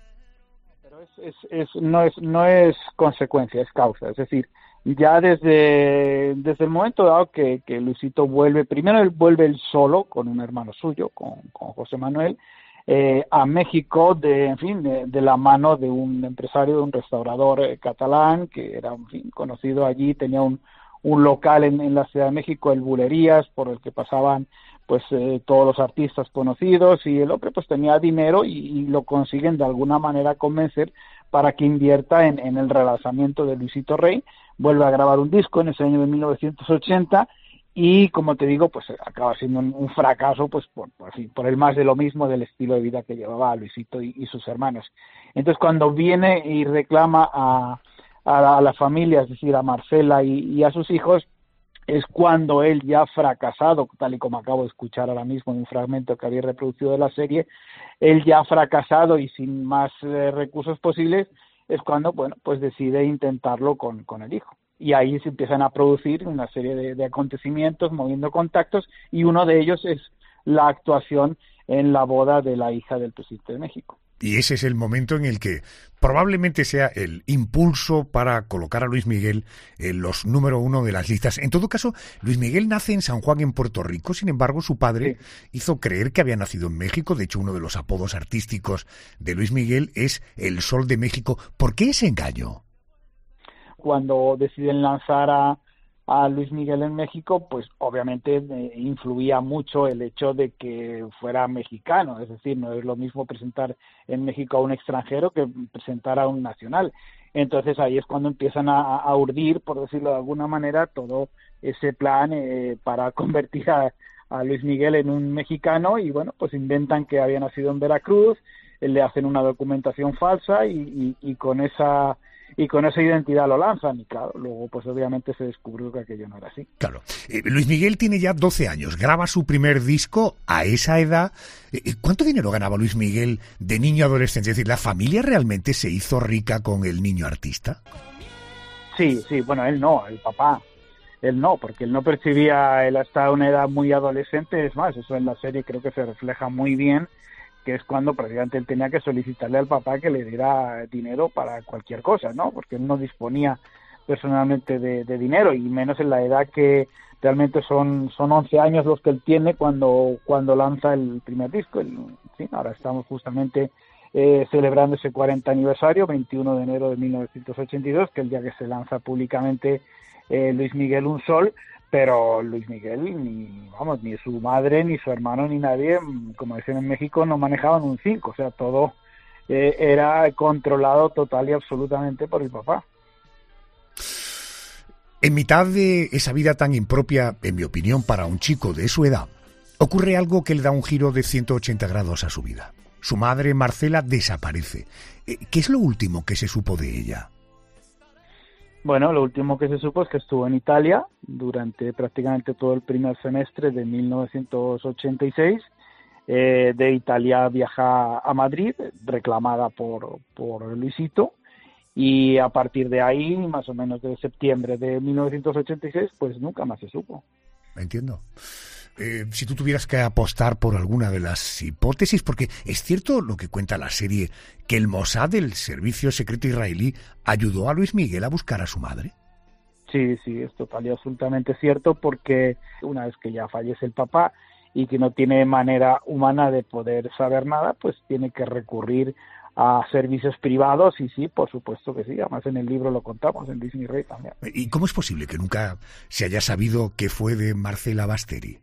Es, es, no es no es consecuencia, es causa. Es decir, ya desde, desde el momento dado que, que Luisito vuelve, primero él vuelve él solo con un hermano suyo, con, con José Manuel, eh, a México, de en fin, de, de la mano de un empresario, de un restaurador eh, catalán, que era en fin, conocido allí, tenía un, un local en, en la Ciudad de México, el Bulerías, por el que pasaban pues eh, todos los artistas conocidos, y el hombre pues tenía dinero y, y lo consiguen de alguna manera convencer para que invierta en, en el relanzamiento de Luisito Rey. Vuelve a grabar un disco en ese año de mil novecientos ochenta y, como te digo, pues acaba siendo un, un fracaso pues por, por, por el más de lo mismo del estilo de vida que llevaba Luisito y, y sus hermanos. Entonces, cuando viene y reclama a, a, la, a la familia, es decir, a Marcela y, y a sus hijos, es cuando él ya fracasado, tal y como acabo de escuchar ahora mismo en un fragmento que había reproducido de la serie, él ya fracasado y sin más eh, recursos posibles, es cuando, bueno, pues decide intentarlo con, con el hijo. Y ahí se empiezan a producir una serie de, de acontecimientos, moviendo contactos, y uno de ellos es la actuación en la boda de la hija del presidente de México. Y ese es el momento en el que probablemente sea el impulso para colocar a Luis Miguel en los número uno de las listas. En todo caso, Luis Miguel nace en San Juan, en Puerto Rico. Sin embargo, su padre sí. hizo creer que había nacido en México. De hecho, uno de los apodos artísticos de Luis Miguel es el Sol de México. ¿Por qué ese engaño? Cuando deciden lanzar a a Luis Miguel en México, pues obviamente eh, influía mucho el hecho de que fuera mexicano, es decir, no es lo mismo presentar en México a un extranjero que presentar a un nacional. Entonces ahí es cuando empiezan a, a urdir, por decirlo de alguna manera, todo ese plan eh, para convertir a, a Luis Miguel en un mexicano, y bueno, pues inventan que había nacido en Veracruz, eh, le hacen una documentación falsa y, y, y con esa y con esa identidad lo lanzan, y claro, luego pues obviamente se descubrió que aquello no era así. Claro. Eh, Luis Miguel tiene ya doce años, graba su primer disco a esa edad. Eh, ¿Cuánto dinero ganaba Luis Miguel de niño adolescente? Es decir, ¿la familia realmente se hizo rica con el niño artista? Sí, sí, bueno, él no, el papá. Él no, porque él no percibía, él hasta una edad muy adolescente, es más, eso en la serie creo que se refleja muy bien, que es cuando prácticamente él tenía que solicitarle al papá que le diera dinero para cualquier cosa, ¿no? Porque él no disponía personalmente de, de dinero, y menos en la edad que realmente son son once años los que él tiene cuando cuando lanza el primer disco. El, sí, ahora estamos justamente eh, celebrando ese cuarenta aniversario, veintiuno de enero de mil novecientos ochenta y dos, que es el día que se lanza públicamente eh, Luis Miguel Un Sol, pero Luis Miguel, ni vamos, ni su madre, ni su hermano, ni nadie, como decían en México, no manejaban un cinco, o sea, todo eh, era controlado total y absolutamente por el papá. En mitad de esa vida tan impropia, en mi opinión, para un chico de su edad, ocurre algo que le da un giro de ciento ochenta grados a su vida. Su madre, Marcela, desaparece. ¿Qué es lo último que se supo de ella? Bueno, lo último que se supo es que estuvo en Italia durante prácticamente todo el primer semestre de mil novecientos ochenta y seis. Eh, de Italia viaja a Madrid, reclamada por, por Luisito, y a partir de ahí, más o menos de septiembre de mil novecientos ochenta y seis, pues nunca más se supo. Entiendo. Eh, si tú tuvieras que apostar por alguna de las hipótesis, porque es cierto lo que cuenta la serie, que el Mossad, el servicio secreto israelí, ayudó a Luis Miguel a buscar a su madre. Sí, sí, es total y absolutamente cierto, porque una vez que ya fallece el papá y que no tiene manera humana de poder saber nada, pues tiene que recurrir a servicios privados, y sí, por supuesto que sí, además en el libro lo contamos, en Luis Mi Rey también. ¿Y cómo es posible que nunca se haya sabido qué fue de Marcela Basteri?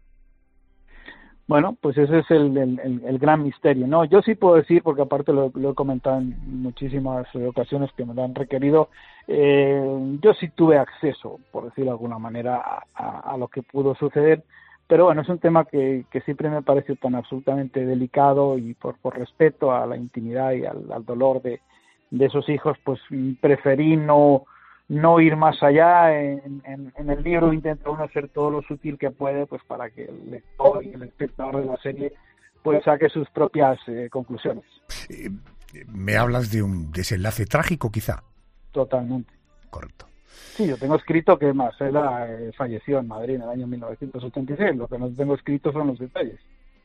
Bueno, pues ese es el, el, el gran misterio, ¿no? Yo sí puedo decir, porque aparte lo, lo he comentado en muchísimas ocasiones que me lo han requerido, eh, yo sí tuve acceso, por decirlo de alguna manera, a, a, a lo que pudo suceder, pero bueno, es un tema que, que siempre me parece tan absolutamente delicado, y por, por respeto a la intimidad y al, al dolor de, de esos hijos, pues preferí no... no ir más allá. En, en, en el libro intenta uno hacer todo lo sutil que puede, pues para que el lector y el espectador de la serie pues saque sus propias eh, conclusiones. Eh, ¿Me hablas de un desenlace trágico, quizá? Totalmente. Correcto. Sí, yo tengo escrito que Marcela eh, falleció en Madrid en el año mil novecientos ochenta y seis, lo que no tengo escrito son los detalles.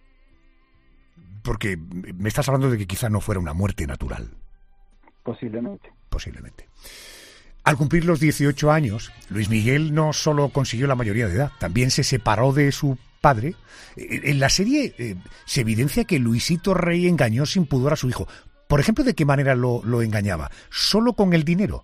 Porque me estás hablando de que quizá no fuera una muerte natural. Posiblemente. Posiblemente. Al cumplir los dieciocho años, Luis Miguel no solo consiguió la mayoría de edad, también se separó de su padre. En la serie eh, se evidencia que Luisito Rey engañó sin pudor a su hijo. Por ejemplo, ¿de qué manera lo, lo engañaba? ¿Solo con el dinero?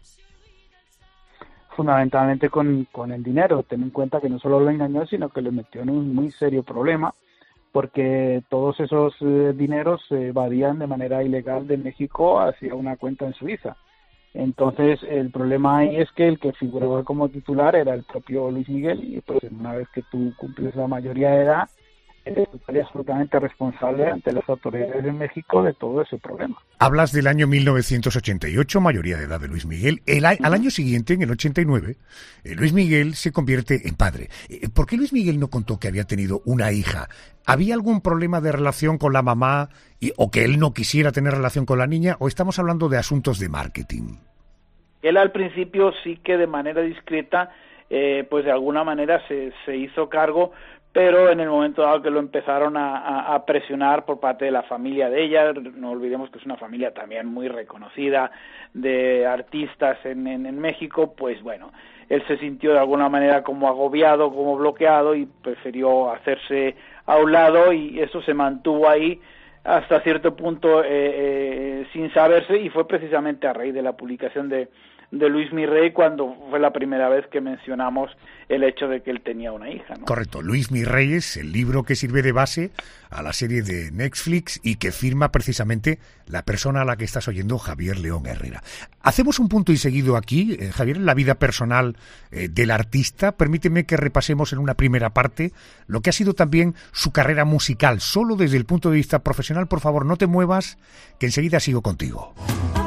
Fundamentalmente con, con el dinero. Ten en cuenta que no solo lo engañó, sino que le metió en un muy serio problema, porque todos esos eh, dineros se evadían de manera ilegal de México hacia una cuenta en Suiza. Entonces, el problema ahí es que el que figuraba como titular era el propio Luis Miguel, y pues una vez que tú cumples la mayoría de edad, eres absolutamente responsable ante las autoridades de México de todo ese problema. Hablas del año mil novecientos ochenta y ocho, mayoría de edad de Luis Miguel. El, al año siguiente, en el ochenta y nueve, eh, Luis Miguel se convierte en padre. Eh, ¿Por qué Luis Miguel no contó que había tenido una hija? ¿Había algún problema de relación con la mamá y, o que él no quisiera tener relación con la niña? ¿O estamos hablando de asuntos de marketing? Él al principio sí que de manera discreta, eh, pues de alguna manera se, se hizo cargo, pero en el momento dado que lo empezaron a, a, a presionar por parte de la familia de ella, no olvidemos que es una familia también muy reconocida de artistas en, en, en México, pues bueno, él se sintió de alguna manera como agobiado, como bloqueado, y prefirió hacerse a un lado, y eso se mantuvo ahí hasta cierto punto eh, eh, sin saberse, y fue precisamente a raíz de la publicación de de Luis Mi Rey cuando fue la primera vez que mencionamos el hecho de que él tenía una hija, ¿no? Correcto. Luis Mi Rey es el libro que sirve de base a la serie de Netflix y que firma precisamente la persona a la que estás oyendo, Javier León Herrera. Hacemos un punto y seguido aquí, eh, Javier, en la vida personal eh, del artista. Permíteme que repasemos en una primera parte lo que ha sido también su carrera musical, solo desde el punto de vista profesional. Por favor, no te muevas, que enseguida sigo contigo.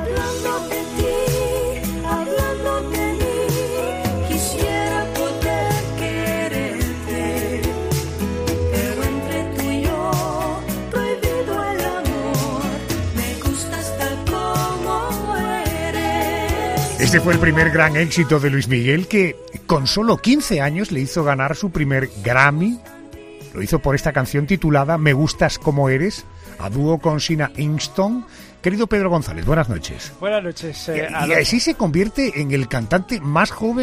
Este fue el primer gran éxito de Luis Miguel, que con solo quince años le hizo ganar su primer Grammy. Lo hizo por esta canción titulada Me gustas como eres, a dúo con Sina Inkstone. Querido Pedro González, buenas noches. Buenas noches. Eh, y, y así se convierte en el cantante más joven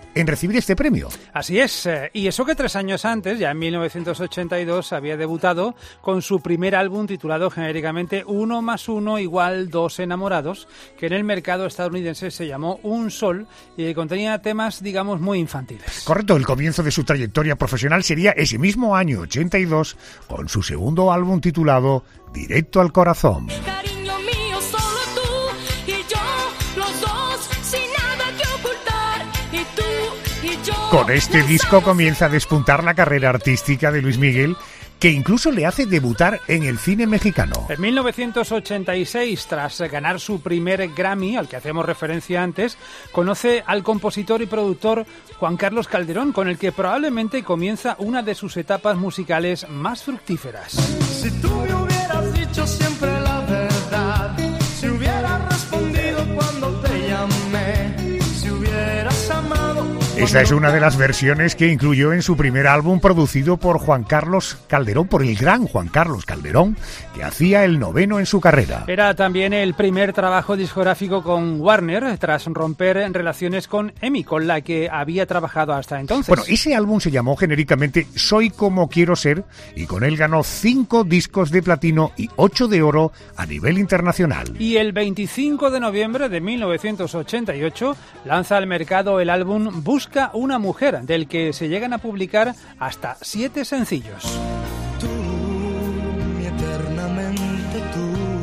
en recibir este premio. Así es, y eso que tres años antes, ya en mil novecientos ochenta y dos, había debutado con su primer álbum titulado genéricamente Uno más uno igual dos enamorados, que en el mercado estadounidense se llamó Un Sol y que contenía temas, digamos, muy infantiles. Correcto, el comienzo de su trayectoria profesional sería ese mismo año ochenta y dos, con su segundo álbum titulado Directo al Corazón. Cariño mío, solo tú y yo, los dos, sin nada que ocultar. Y tú y yo. Con este disco comienza a despuntar la carrera artística de Luis Miguel, que incluso le hace debutar en el cine mexicano. En mil novecientos ochenta y seis, tras ganar su primer Grammy, al que hacemos referencia antes, conoce al compositor y productor Juan Carlos Calderón, con el que probablemente comienza una de sus etapas musicales más fructíferas. Si tú me hubieras dicho siempre la verdad, si hubieras respondido cuando te llamé, si hubieras amado. Esta es una de las versiones que incluyó en su primer álbum producido por Juan Carlos Calderón, por el gran Juan Carlos Calderón, que hacía el noveno en su carrera. Era también el primer trabajo discográfico con Warner, tras romper relaciones con EMI, con la que había trabajado hasta entonces. Bueno, ese álbum se llamó genéricamente Soy como quiero ser, y con él ganó cinco discos de platino y ocho de oro a nivel internacional. Y el veinticinco de noviembre de mil novecientos ochenta y ocho lanza al mercado el álbum Busca una mujer, del que se llegan a publicar hasta siete sencillos. Tú, mi eternamente tú,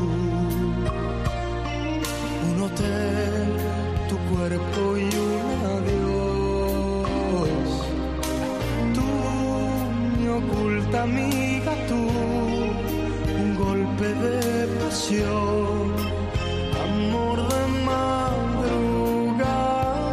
un hotel, tu cuerpo y un adiós. Tú, mi oculta amiga, tú, un golpe de pasión, amor de madrugada.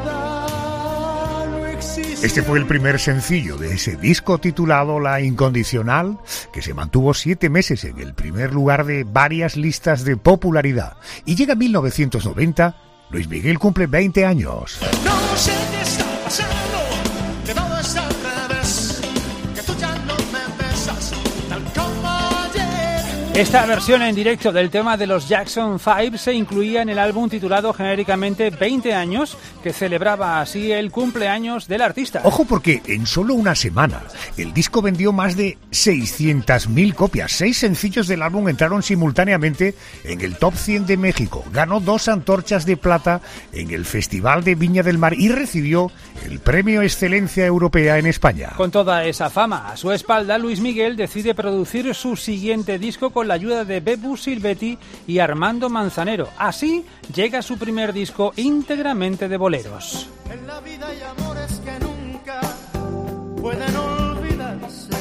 Este fue el primer sencillo de ese disco titulado La Incondicional, que se mantuvo siete meses en el primer lugar de varias listas de popularidad. Y llega mil novecientos noventa, Luis Miguel cumple veinte años. No sé qué está pasando, que todo está al revés, que tú ya no me besas tal como ayer. Esta versión en directo del tema de los Jackson Five se incluía en el álbum titulado genéricamente veinte años, que celebraba así el cumpleaños del artista. Ojo, porque en solo una semana el disco vendió más de seiscientas mil copias. Seis sencillos del álbum entraron simultáneamente en el top cien de México. Ganó dos antorchas de plata en el Festival de Viña del Mar y recibió el Premio Excelencia Europea en España. Con toda esa fama a su espalda, Luis Miguel decide producir su siguiente disco con la ayuda de Bebu Silvetti y Armando Manzanero. Así llega su primer disco íntegramente de boleros. En la vida hay amores que nunca pueden olvidarse,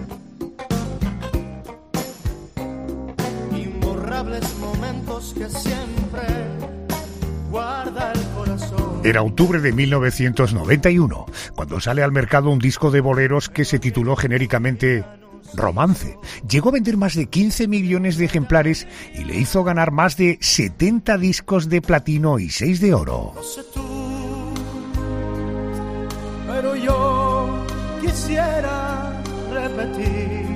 imborrables momentos que siempre guarda el corazón. Era octubre de mil novecientos noventa y uno, cuando sale al mercado un disco de boleros que se tituló genéricamente Romance. Llegó a vender más de quince millones de ejemplares y le hizo ganar más de setenta discos de platino y seis de oro. No sé tú, pero yo quisiera repetir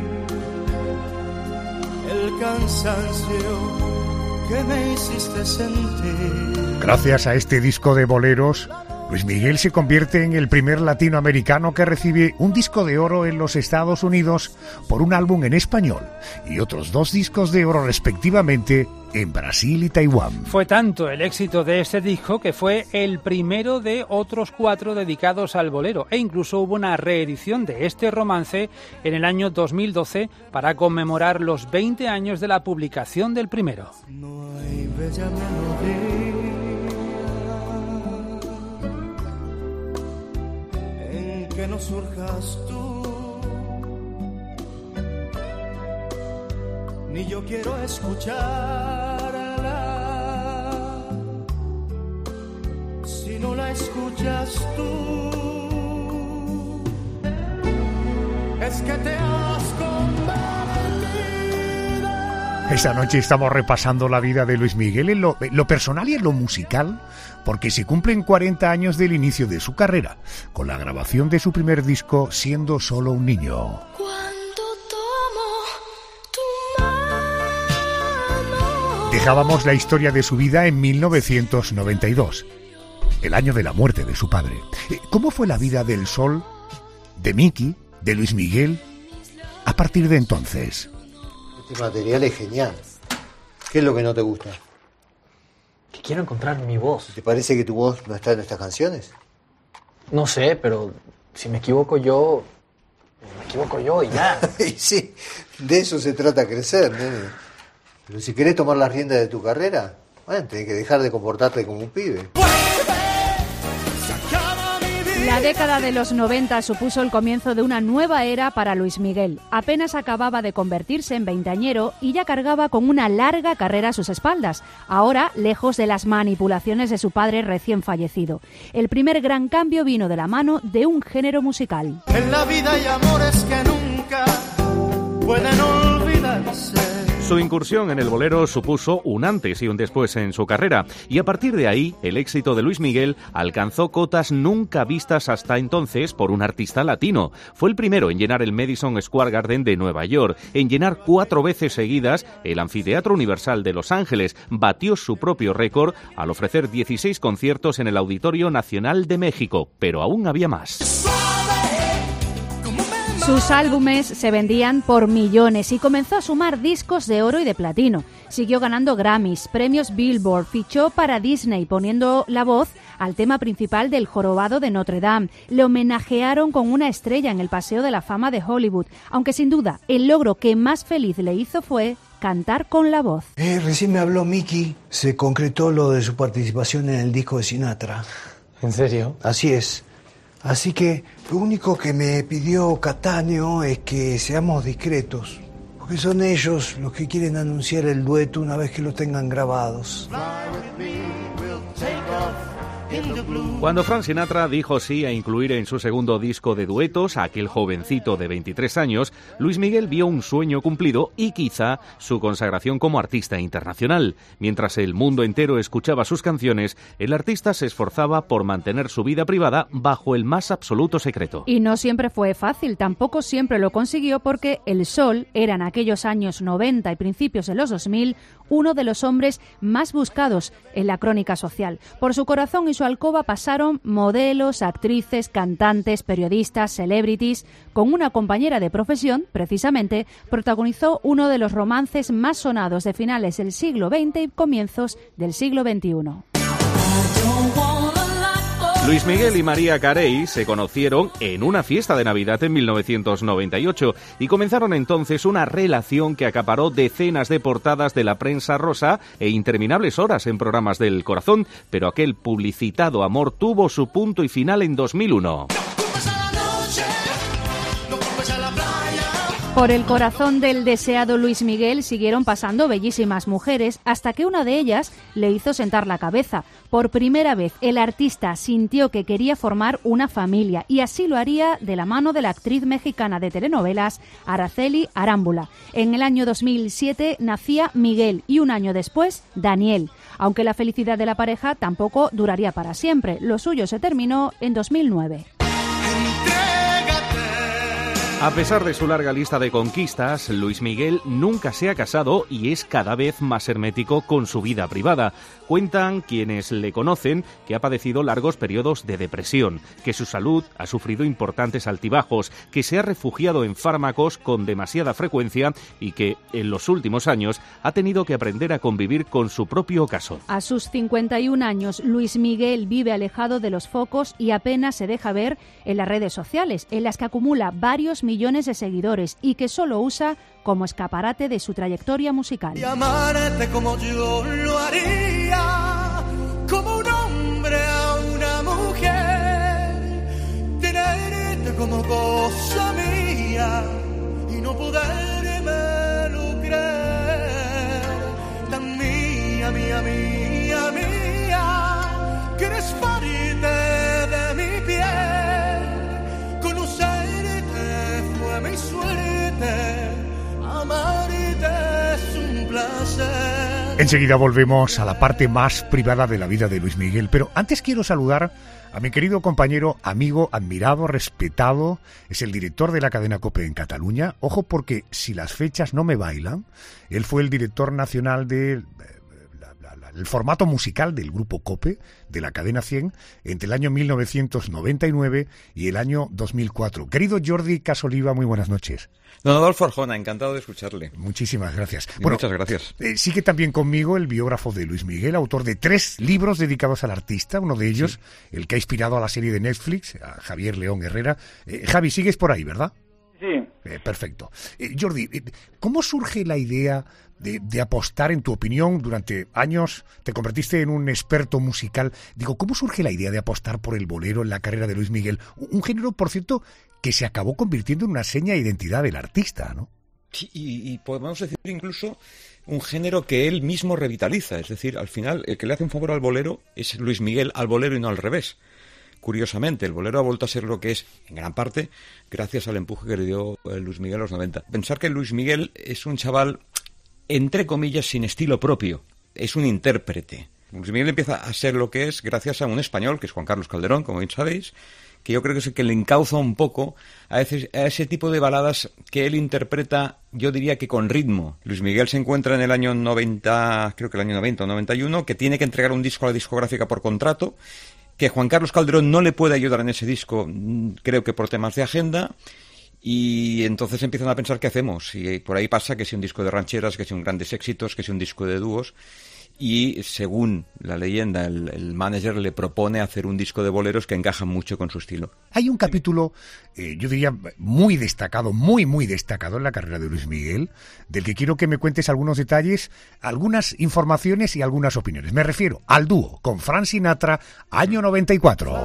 el cansancio que me hiciste sentir. Gracias a este disco de boleros, Luis Miguel se convierte en el primer latinoamericano que recibe un disco de oro en los Estados Unidos por un álbum en español y otros dos discos de oro respectivamente en Brasil y Taiwán. Fue tanto el éxito de este disco que fue el primero de otros cuatro dedicados al bolero, e incluso hubo una reedición de este romance en el año dos mil doce para conmemorar los veinte años de la publicación del primero. No hay bella melodía en que no surjas tú, ni yo quiero escucharla si no la escuchas tú. Es que te has convertido. Esta noche estamos repasando la vida de Luis Miguel en lo, en lo personal y en lo musical, porque se cumplen cuarenta años del inicio de su carrera, con la grabación de su primer disco siendo solo un niño. Dejábamos la historia de su vida en mil novecientos noventa y dos. el año de la muerte de su padre. ¿Cómo fue la vida del Sol, de Miki, de Luis Miguel, a partir de entonces? Este material es genial. ¿Qué es lo que no te gusta? Que quiero encontrar mi voz. ¿Te parece que tu voz no está en estas canciones? No sé, pero si me equivoco yo, me equivoco yo y ya. Y sí, de eso se trata crecer, nene. Pero si querés tomar las riendas de tu carrera, bueno, tenés que dejar de comportarte como un pibe. La década de los noventa supuso el comienzo de una nueva era para Luis Miguel. Apenas acababa de convertirse en veinteañero y ya cargaba con una larga carrera a sus espaldas, ahora lejos de las manipulaciones de su padre recién fallecido. El primer gran cambio vino de la mano de un género musical. En la vida hay amores que nunca pueden olvidarse. Su incursión en el bolero supuso un antes y un después en su carrera, y a partir de ahí, el éxito de Luis Miguel alcanzó cotas nunca vistas hasta entonces por un artista latino. Fue el primero en llenar el Madison Square Garden de Nueva York, en llenar cuatro veces seguidas el Anfiteatro Universal de Los Ángeles. Batió su propio récord al ofrecer dieciséis conciertos en el Auditorio Nacional de México, pero aún había más. Sus álbumes se vendían por millones y comenzó a sumar discos de oro y de platino. Siguió ganando Grammys, premios Billboard, fichó para Disney poniendo la voz al tema principal del Jorobado de Notre Dame. Le homenajearon con una estrella en el Paseo de la Fama de Hollywood, aunque sin duda el logro que más feliz le hizo fue cantar con la voz. Eh, recién me habló Miki, se concretó lo de su participación en el disco de Sinatra. ¿En serio? Así es. Así que lo único que me pidió Cattaneo es que seamos discretos, porque son ellos los que quieren anunciar el dueto una vez que lo tengan grabados. Cuando Frank Sinatra dijo sí a incluir en su segundo disco de duetos a aquel jovencito de veintitrés años, Luis Miguel vio un sueño cumplido y quizá su consagración como artista internacional. Mientras el mundo entero escuchaba sus canciones, el artista se esforzaba por mantener su vida privada bajo el más absoluto secreto. Y no siempre fue fácil, tampoco siempre lo consiguió, porque el Sol era en aquellos años noventa y principios de los dos mil uno de los hombres más buscados en la crónica social. Por su corazón y su alcoba pasaron modelos, actrices, cantantes, periodistas, celebrities. Con una compañera de profesión, precisamente, protagonizó uno de los romances más sonados de finales del siglo veinte y comienzos del siglo veintiuno. Luis Miguel y María Carey se conocieron en una fiesta de Navidad en mil novecientos noventa y ocho y comenzaron entonces una relación que acaparó decenas de portadas de la prensa rosa e interminables horas en programas del corazón, pero aquel publicitado amor tuvo su punto y final en dos mil uno. Por el corazón del deseado Luis Miguel siguieron pasando bellísimas mujeres hasta que una de ellas le hizo sentar la cabeza. Por primera vez el artista sintió que quería formar una familia y así lo haría de la mano de la actriz mexicana de telenovelas Araceli Arámbula. En el año dos mil siete nacía Miguel y un año después Daniel. Aunque la felicidad de la pareja tampoco duraría para siempre. Lo suyo se terminó en dos mil nueve. A pesar de su larga lista de conquistas, Luis Miguel nunca se ha casado y es cada vez más hermético con su vida privada. Cuentan quienes le conocen que ha padecido largos periodos de depresión, que su salud ha sufrido importantes altibajos, que se ha refugiado en fármacos con demasiada frecuencia y que en los últimos años ha tenido que aprender a convivir con su propio ocaso. A sus cincuenta y un años, Luis Miguel vive alejado de los focos y apenas se deja ver en las redes sociales, en las que acumula varios millones de seguidores y que solo usa como escaparate de su trayectoria musical. Y amarte como yo lo haría, como un hombre a una mujer, tenerte como cosa mía y no poderme lo creer, tan mía, mía, mía, mía, que eres parte de mi piel, conocerte fue mi suerte, amarte es un placer. Enseguida volvemos a la parte más privada de la vida de Luis Miguel, pero antes quiero saludar a mi querido compañero, amigo, admirado, respetado, es el director de la cadena COPE en Cataluña. Ojo, porque si las fechas no me bailan, él fue el director nacional de la, la, la, el formato musical del grupo COPE, de la cadena cien, entre el año mil novecientos noventa y nueve y el año dos mil cuatro. Querido Jordi Casoliva, muy buenas noches. Don Adolfo Arjona, encantado de escucharle. Muchísimas gracias. Bueno, muchas gracias. Eh, sigue también conmigo el biógrafo de Luis Miguel, autor de tres libros dedicados al artista, uno de ellos, sí. el que ha inspirado a la serie de Netflix, a Javier León Herrera. Eh, Javi, sigues por ahí, ¿verdad? Sí. Eh, perfecto. Eh, Jordi, eh, ¿cómo surge la idea de, de apostar, en tu opinión, durante años te convertiste en un experto musical? Digo, ¿cómo surge la idea de apostar por el bolero en la carrera de Luis Miguel? Un género, por cierto, que se acabó convirtiendo en una seña de identidad del artista, ¿no? Sí, y, y podemos decir incluso un género que él mismo revitaliza. Es decir, al final, el que le hace un favor al bolero es Luis Miguel al bolero y no al revés. Curiosamente, el bolero ha vuelto a ser lo que es, en gran parte, gracias al empuje que le dio Luis Miguel a los noventa. Pensar que Luis Miguel es un chaval, entre comillas, sin estilo propio. Es un intérprete. Luis Miguel empieza a ser lo que es gracias a un español, que es Juan Carlos Calderón, como bien sabéis, que yo creo que es el que le encauza un poco a ese, a ese tipo de baladas que él interpreta, yo diría que con ritmo. Luis Miguel se encuentra en el año noventa, creo que el año noventa o noventa y uno, que tiene que entregar un disco a la discográfica por contrato, que Juan Carlos Calderón no le puede ayudar en ese disco, creo que por temas de agenda, y entonces empiezan a pensar qué hacemos, y por ahí pasa que si un disco de rancheras, que si un grandes éxitos, que si un disco de dúos, y según la leyenda, el, el manager le propone hacer un disco de boleros que encaja mucho con su estilo. Hay un capítulo, eh, yo diría, muy destacado, muy, muy destacado en la carrera de Luis Miguel, del que quiero que me cuentes algunos detalles, algunas informaciones y algunas opiniones. Me refiero al dúo con Frank Sinatra, año noventa y cuatro.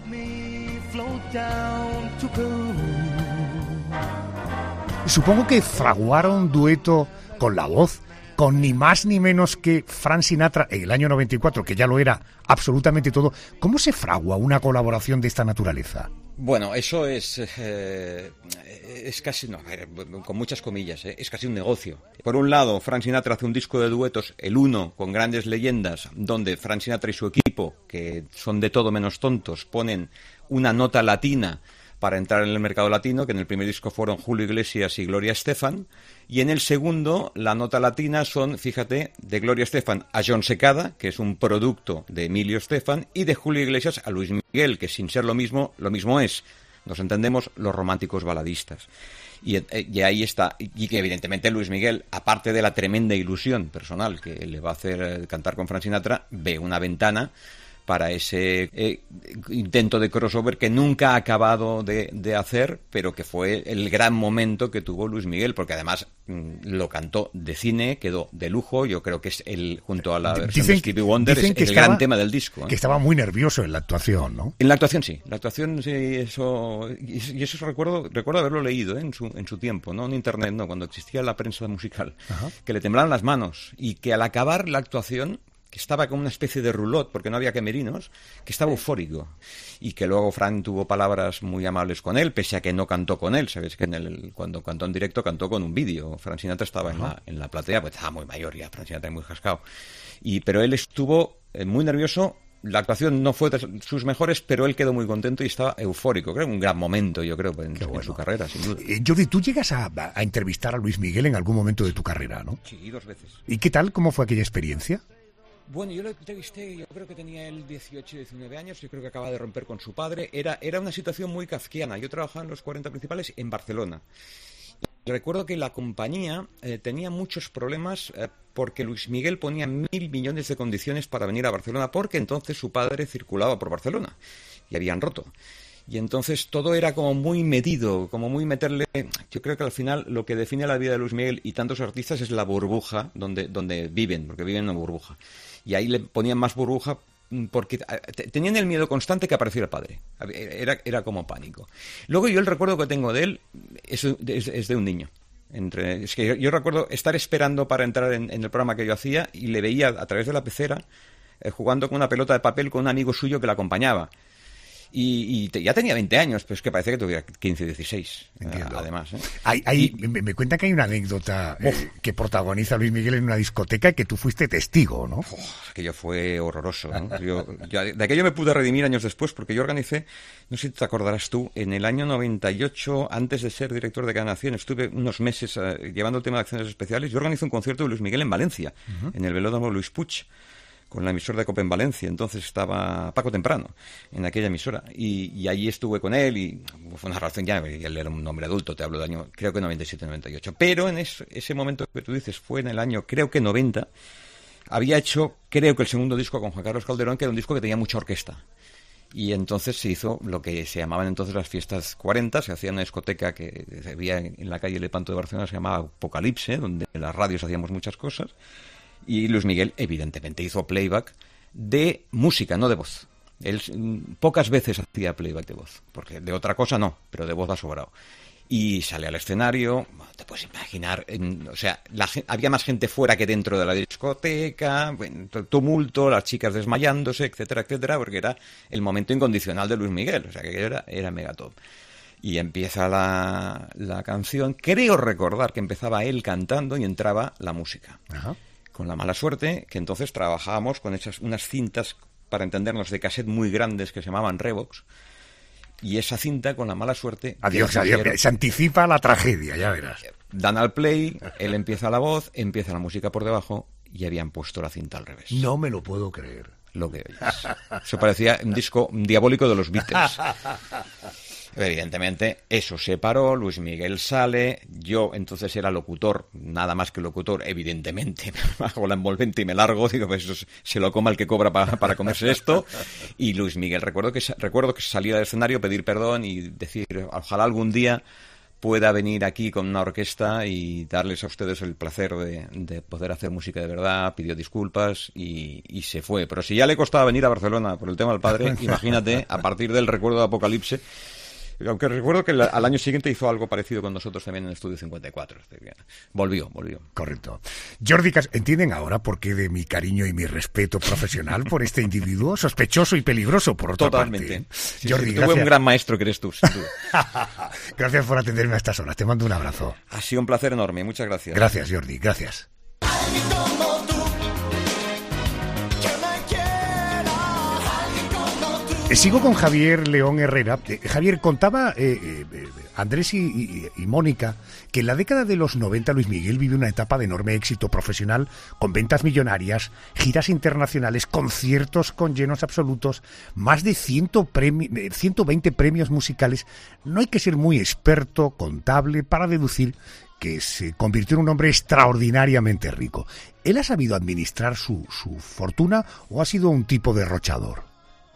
Supongo que fraguaron dueto con la voz, con ni más ni menos que Frank Sinatra en el año noventa y cuatro, que ya lo era absolutamente todo. ¿Cómo se fragua una colaboración de esta naturaleza? Bueno, eso es eh, es casi, no, con muchas comillas, eh, es casi un negocio. Por un lado, Frank Sinatra hace un disco de duetos, el uno, con grandes leyendas, donde Frank Sinatra y su equipo, que son de todo menos tontos, ponen una nota latina para entrar en el mercado latino, que en el primer disco fueron Julio Iglesias y Gloria Estefan, y en el segundo la nota latina son, fíjate, de Gloria Estefan a John Secada, que es un producto de Emilio Estefan, y de Julio Iglesias a Luis Miguel, que sin ser lo mismo, lo mismo es, nos entendemos, los románticos baladistas. Y, y ahí está, y que evidentemente Luis Miguel, aparte de la tremenda ilusión personal que le va a hacer cantar con Frank Sinatra, ve una ventana para ese eh, intento de crossover que nunca ha acabado de, de hacer, pero que fue el gran momento que tuvo Luis Miguel, porque además mmm, lo cantó de cine, quedó de lujo. Yo creo que es el, junto a la versión dicen, de Stevie Wonder, es el estaba, gran tema del disco, ¿eh? Que estaba muy nervioso en la actuación, ¿no? En la actuación sí, la actuación sí, eso, y eso recuerdo, recuerdo haberlo leído, ¿eh? en su en su tiempo, no en internet, no, cuando existía la prensa musical. Ajá. Que le temblaban las manos y que al acabar la actuación, que estaba como una especie de roulotte, porque no había camerinos, que estaba eufórico. Y que luego Frank tuvo palabras muy amables con él, pese a que no cantó con él. Sabes que en el, cuando cantó en directo, cantó con un vídeo. Frank Sinatra estaba en la, en la platea, pues estaba muy mayor ya, Frank Sinatra muy jascado. Y, pero él estuvo eh, muy nervioso. La actuación no fue de sus mejores, pero él quedó muy contento y estaba eufórico. Creo que un gran momento, yo creo, en, bueno. en su carrera, sin duda. Eh, Jordi, tú llegas a, a entrevistar a Luis Miguel en algún momento de tu carrera, ¿no? Sí, dos veces. ¿Y qué tal? ¿Cómo fue aquella experiencia? Bueno, yo lo entrevisté, yo creo que tenía él dieciocho, diecinueve años, yo creo que acaba de romper con su padre. Era, era una situación muy kafkiana. Yo trabajaba en los cuarenta principales en Barcelona. Y recuerdo que la compañía eh, tenía muchos problemas eh, porque Luis Miguel ponía mil millones de condiciones para venir a Barcelona, porque entonces su padre circulaba por Barcelona y habían roto. Y entonces todo era como muy medido, como muy meterle... Yo creo que al final lo que define la vida de Luis Miguel y tantos artistas es la burbuja donde, donde viven, porque viven en una burbuja. Y ahí le ponían más burbuja porque tenían el miedo constante que apareciera el padre. Era, era como pánico. Luego yo el recuerdo que tengo de él es, es, es de un niño. Entre, es que yo, yo recuerdo estar esperando para entrar en, en el programa que yo hacía y le veía a través de la pecera eh, jugando con una pelota de papel con un amigo suyo que la acompañaba. Y, y te, ya tenía veinte años, pero es que parece que tuviera quince, dieciséis, Entiendo. además. ¿eh? Hay, hay, Y- me, me cuentan que hay una anécdota eh, que protagoniza Luis Miguel en una discoteca y que tú fuiste testigo, ¿no? Aquello fue horroroso, ¿no? Yo, yo- de aquello me pude redimir años después porque yo organicé, no sé si te acordarás tú, en el año noventa y ocho, antes de ser director de Cadena cien, estuve unos meses eh, llevando el tema de acciones especiales. Yo organizé un concierto de Luis Miguel en Valencia, Ujú. en el velódromo Luis Puig, con la emisora de Copa en Valencia. Entonces estaba Paco Temprano en aquella emisora y, y allí estuve con él y fue una relación ya, él era un hombre adulto, te hablo de año, creo que noventa y siete, noventa y ocho. Pero en ese, ese momento que tú dices fue en el año, creo que noventa, había hecho, creo que el segundo disco con Juan Carlos Calderón, que era un disco que tenía mucha orquesta. Y entonces se hizo lo que se llamaban entonces las fiestas cuarenta, se hacía una discoteca que se había en en la calle Lepanto de Barcelona, se llamaba Apocalipse, donde en las radios hacíamos muchas cosas. Y Luis Miguel, evidentemente, hizo playback de música, no de voz. Él mm, pocas veces hacía playback de voz, porque de otra cosa no, pero de voz ha sobrado. Y sale al escenario, bueno, te puedes imaginar, en- o sea, la gen- había más gente fuera que dentro de la discoteca, bueno, t- tumulto, las chicas desmayándose, etcétera, etcétera, porque era el momento incondicional de Luis Miguel, o sea, que era, era mega top. Y empieza la, la canción, creo recordar que empezaba él cantando y entraba la música. Ajá. Con la mala suerte que entonces trabajábamos con esas unas cintas, para entendernos, de cassette muy grandes que se llamaban Revox, y esa cinta, con la mala suerte... Adiós, que adiós, pusieron- se anticipa la tragedia, ya verás. Dan al play, él empieza la voz, empieza la música por debajo y habían puesto la cinta al revés. No me lo puedo creer. Lo que oyes. Eso parecía un disco diabólico de los Beatles. Evidentemente, eso se paró, Luis Miguel sale, yo entonces era locutor, nada más que locutor, evidentemente, me hago la envolvente y me largo, digo, pues eso se lo coma el que cobra pa- para comerse esto, y Luis Miguel, recuerdo que, sa- recuerdo que salía del escenario, pedir perdón y decir, ojalá algún día pueda venir aquí con una orquesta y darles a ustedes el placer de, de poder hacer música de verdad, pidió disculpas y, y se fue. Pero si ya le costaba venir a Barcelona por el tema del padre, imagínate, a partir del recuerdo de Apocalipse. Aunque recuerdo que la- al año siguiente hizo algo parecido con nosotros también en el Estudio cincuenta y cuatro. Volvió, volvió. Correcto. Jordi Cas- ¿entienden ahora por qué de mi cariño y mi respeto profesional por este individuo sospechoso y peligroso, por otra Totalmente. parte? Sí, Jordi, sí, tuve gracias. un gran maestro que eres tú, sin duda. Gracias por atenderme a estas horas. Te mando un abrazo. Ha sido un placer enorme. Muchas gracias. Gracias, Jordi. Gracias. Eh, Sigo con Javier León Herrera. Eh, Javier, contaba eh, eh, eh, Andrés y, y- y Mónica que en la década de los noventa Luis Miguel vive una etapa de enorme éxito profesional, con ventas millonarias, giras internacionales, conciertos con llenos absolutos, más de cien premi- eh, ciento veinte premios musicales. No hay que ser muy experto contable para deducir que se convirtió en un hombre extraordinariamente rico. ¿Él ha sabido administrar su, su fortuna o ha sido un tipo derrochador?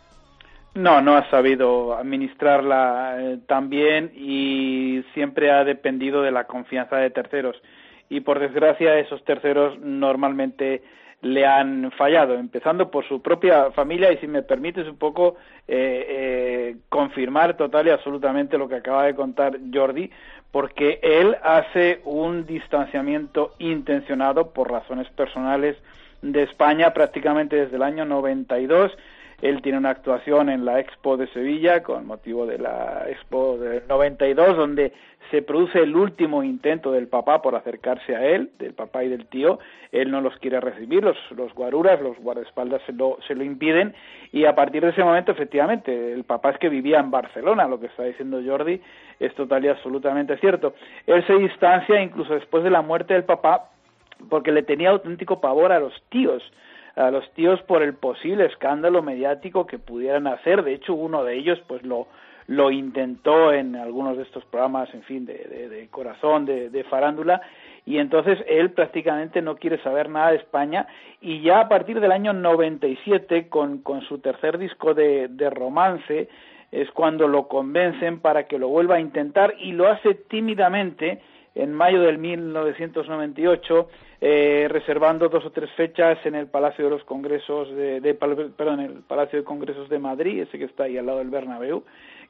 No, no ha sabido administrarla eh, tan bien y siempre ha dependido de la confianza de terceros. Y por desgracia esos terceros normalmente le han fallado, empezando por su propia familia. Y si me permites un poco eh, eh, confirmar total y absolutamente lo que acaba de contar Jordi, porque él hace un distanciamiento intencionado por razones personales de España prácticamente desde el año noventa y dos. Él tiene una actuación en la Expo de Sevilla con motivo de la Expo del noventa y dos, donde se produce el último intento del papá por acercarse a él, del papá y del tío. Él no los quiere recibir, los, los guaruras, los guardaespaldas se lo, se lo impiden, y a partir de ese momento, efectivamente, el papá es que vivía en Barcelona, lo que está diciendo Jordi es total y absolutamente cierto. Él se distancia incluso después de la muerte del papá porque le tenía auténtico pavor a los tíos, a los tíos por el posible escándalo mediático que pudieran hacer. De hecho, uno de ellos pues lo lo intentó en algunos de estos programas, en fin, de, de, de corazón, de, de farándula, y entonces él prácticamente no quiere saber nada de España, y ya a partir del año noventa y siete, con, con su tercer disco de, de romance, es cuando lo convencen para que lo vuelva a intentar, y lo hace tímidamente en mayo del mil novecientos noventa y ocho, eh, reservando dos o tres fechas en el Palacio de los Congresos de, de perdón, el Palacio de Congresos de Madrid, ese que está ahí al lado del Bernabéu,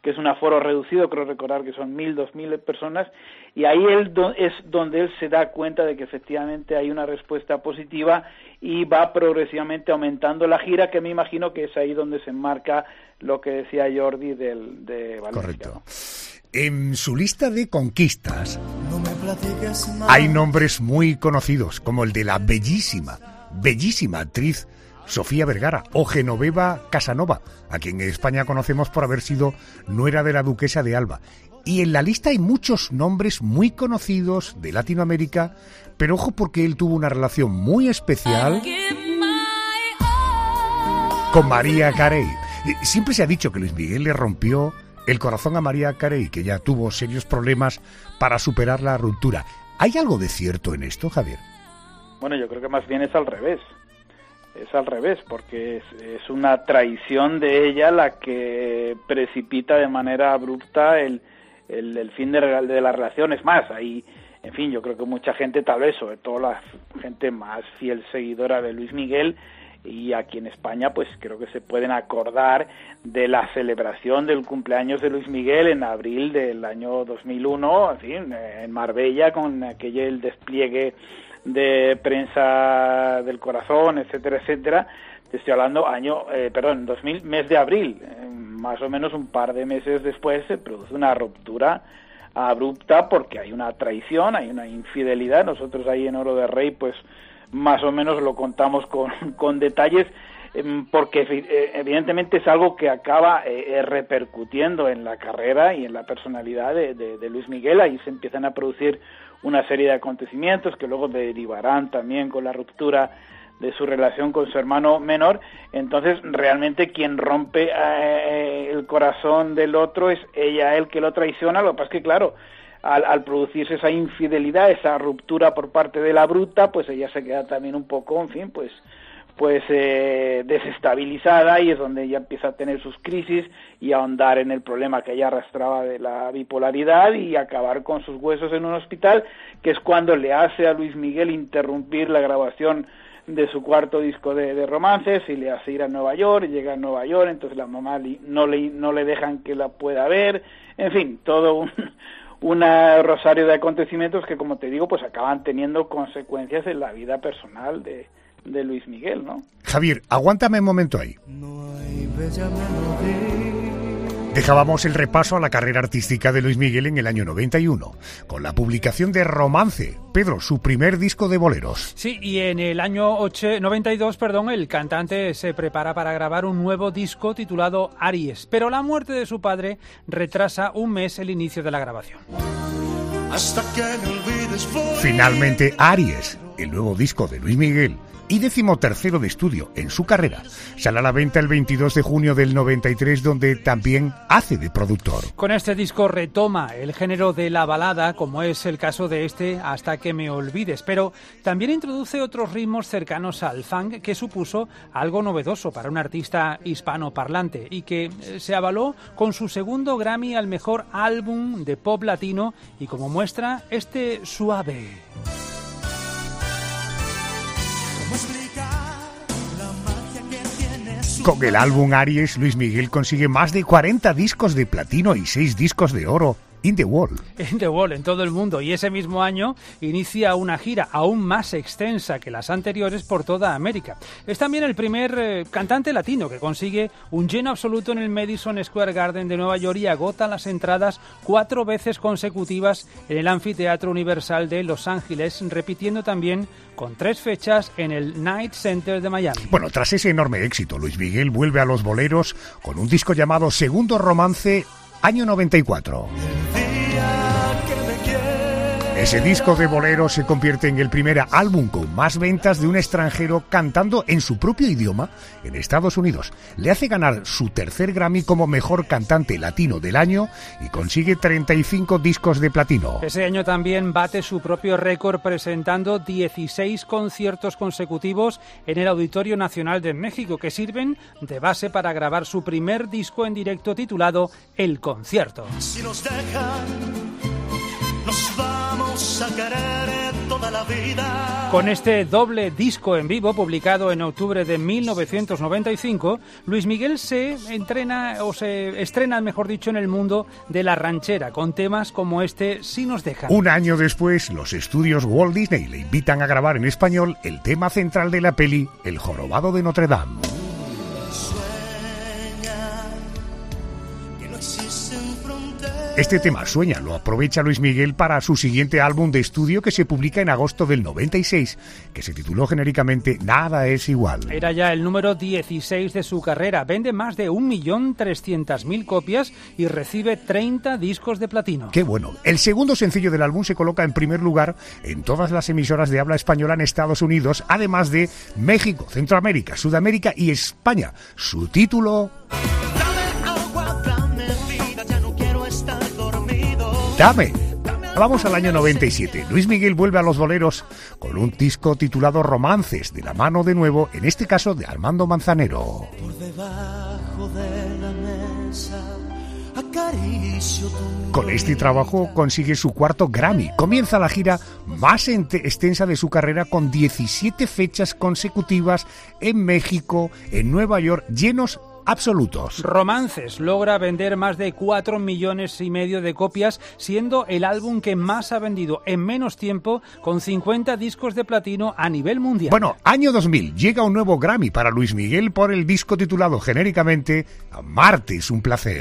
que es un aforo reducido, creo recordar que son mil, dos mil personas, y ahí él do, es donde él se da cuenta de que efectivamente hay una respuesta positiva y va progresivamente aumentando la gira, que me imagino que es ahí donde se enmarca lo que decía Jordi del, de Valencia. Correcto. En su lista de conquistas hay nombres muy conocidos, como el de la bellísima, bellísima actriz Sofía Vergara o Genoveva Casanova, a quien en España conocemos por haber sido nuera de la duquesa de Alba. Y en la lista hay muchos nombres muy conocidos de Latinoamérica, pero ojo porque él tuvo una relación muy especial con María Carey. Siempre se ha dicho que Luis Miguel le rompió el corazón a María Carey, que ya tuvo serios problemas para superar la ruptura. ¿Hay algo de cierto en esto, Javier? Bueno, yo creo que más bien es al revés. Es al revés, porque es, es una traición de ella la que precipita de manera abrupta el, el, el fin de, de la relación. Es más, ahí, en fin, yo creo que mucha gente, tal vez, sobre todo la gente más fiel seguidora de Luis Miguel, y aquí en España, pues creo que se pueden acordar de la celebración del cumpleaños de Luis Miguel en abril del año dos mil uno, en fin, en Marbella, con aquel el despliegue de prensa del corazón, etcétera, etcétera. Te estoy hablando año, eh, perdón, dos mil, mes de abril, eh, más o menos un par de meses después se produce una ruptura abrupta porque hay una traición, hay una infidelidad. Nosotros ahí en Oro de Rey, pues más o menos lo contamos con, con detalles, eh, porque eh, evidentemente es algo que acaba eh, repercutiendo en la carrera y en la personalidad de, de, de Luis Miguel. Ahí se empiezan a producir una serie de acontecimientos que luego derivarán también con la ruptura de su relación con su hermano menor. Entonces, realmente quien rompe eh, el corazón del otro es ella, él que lo traiciona. Lo que pasa es que, claro, al, al producirse esa infidelidad, esa ruptura por parte de la bruta, pues ella se queda también un poco, en fin, pues pues eh, desestabilizada, y es donde ella empieza a tener sus crisis y a ahondar en el problema que ella arrastraba de la bipolaridad y acabar con sus huesos en un hospital, que es cuando le hace a Luis Miguel interrumpir la grabación de su cuarto disco de, de romances y le hace ir a Nueva York. Llega a Nueva York, entonces la mamá li, no le no le dejan que la pueda ver, en fin, todo un un rosario de acontecimientos que, como te digo, pues acaban teniendo consecuencias en la vida personal de de Luis Miguel, ¿no? Javier, aguántame un momento ahí. Dejábamos el repaso a la carrera artística de Luis Miguel en el año noventa y uno, con la publicación de Romance, Pedro, su primer disco de boleros. Sí, y en el año noventa y dos, perdón, el cantante se prepara para grabar un nuevo disco titulado Aries, pero la muerte de su padre retrasa un mes el inicio de la grabación. Hasta que me olvides voy. Finalmente, Aries, el nuevo disco de Luis Miguel, y decimotercero de estudio en su carrera, sale a la venta el veintidós de junio del noventa y tres, donde también hace de productor. Con este disco retoma el género de la balada, como es el caso de este Hasta que me olvides, pero también introduce otros ritmos cercanos al funk, que supuso algo novedoso para un artista hispanoparlante y que se avaló con su segundo Grammy al mejor álbum de pop latino, y como muestra este Suave. Con el álbum Aries, Luis Miguel consigue más de cuarenta discos de platino y seis discos de oro in the world. In the world, en todo el mundo. Y ese mismo año inicia una gira aún más extensa que las anteriores por toda América. Es también el primer eh, cantante latino que consigue un lleno absoluto en el Madison Square Garden de Nueva York y agota las entradas cuatro veces consecutivas en el Anfiteatro Universal de Los Ángeles, repitiendo también con tres fechas en el Night Center de Miami. Bueno, tras ese enorme éxito, Luis Miguel vuelve a los boleros con un disco llamado Segundo Romance, año noventa y cuatro. Ese disco de bolero se convierte en el primer álbum con más ventas de un extranjero cantando en su propio idioma en Estados Unidos. Le hace ganar su tercer Grammy como mejor cantante latino del año y consigue treinta y cinco discos de platino. Ese año también bate su propio récord presentando dieciséis conciertos consecutivos en el Auditorio Nacional de México, que sirven de base para grabar su primer disco en directo titulado El Concierto. Si nos dejan, nos vamos a querer toda la vida. Con este doble disco en vivo, publicado en octubre de mil novecientos noventa y cinco, Luis Miguel se entrena, o se estrena, mejor dicho, en el mundo de la ranchera, con temas como este, Si nos dejan. Un año después, los estudios Walt Disney le invitan a grabar en español el tema central de la peli, El jorobado de Notre Dame. Este tema, Sueña, lo aprovecha Luis Miguel para su siguiente álbum de estudio que se publica en agosto del noventa y seis, que se tituló genéricamente Nada es igual. Era ya el número dieciséis de su carrera, vende más de un millón trescientas mil copias y recibe treinta discos de platino. ¡Qué bueno! El segundo sencillo del álbum se coloca en primer lugar en todas las emisoras de habla española en Estados Unidos, además de México, Centroamérica, Sudamérica y España. Su título... Dame. Vamos al año noventa y siete. Luis Miguel vuelve a los boleros con un disco titulado Romances, de la mano de nuevo, en este caso de Armando Manzanero. Por debajo de la mesa, acaricio tu... Con este trabajo consigue su cuarto Grammy. Comienza la gira más extensa de su carrera, con diecisiete fechas consecutivas en México, en Nueva York, llenos absolutos. Romances logra vender más de cuatro millones y medio de copias, siendo el álbum que más ha vendido en menos tiempo, con cincuenta discos de platino a nivel mundial. Bueno, año dos mil, llega un nuevo Grammy para Luis Miguel por el disco titulado genéricamente Amarte es un placer.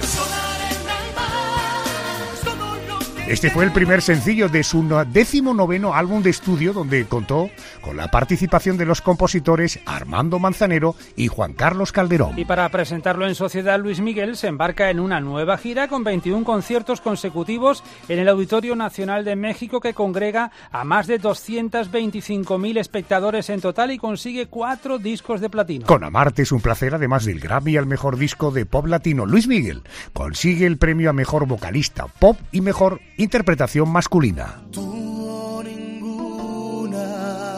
Este fue el primer sencillo de su décimo noveno álbum de estudio, donde contó con la participación de los compositores Armando Manzanero y Juan Carlos Calderón. Y para presentarlo en sociedad, Luis Miguel se embarca en una nueva gira con veintiún conciertos consecutivos en el Auditorio Nacional de México, que congrega a más de doscientos veinticinco mil espectadores en total y consigue cuatro discos de platino. Con Amarte es un placer, además del Grammy al mejor disco de pop latino, Luis Miguel consigue el premio a mejor vocalista pop y mejor interpretación masculina. Tú ninguna,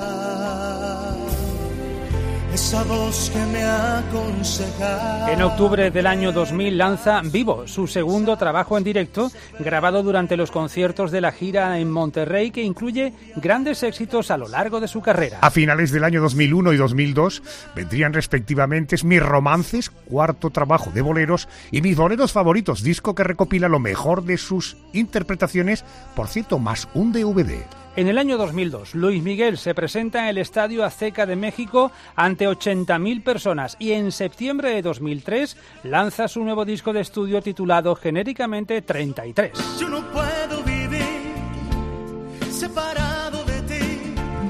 esa voz que me aconseja. En octubre del año dos mil lanza Vivo, su segundo trabajo en directo, grabado durante los conciertos de la gira en Monterrey, que incluye grandes éxitos a lo largo de su carrera. A finales del año dos mil uno y dos mil dos vendrían respectivamente Mis Romances, cuarto trabajo de boleros, y Mis Boleros Favoritos, disco que recopila lo mejor de sus interpretaciones, por cierto, más un D V D. En el año dos mil dos, Luis Miguel se presenta en el Estadio Azteca de México ante ochenta mil personas y en septiembre de dos mil tres lanza su nuevo disco de estudio titulado genéricamente treinta y tres. Yo no puedo vivir separado de ti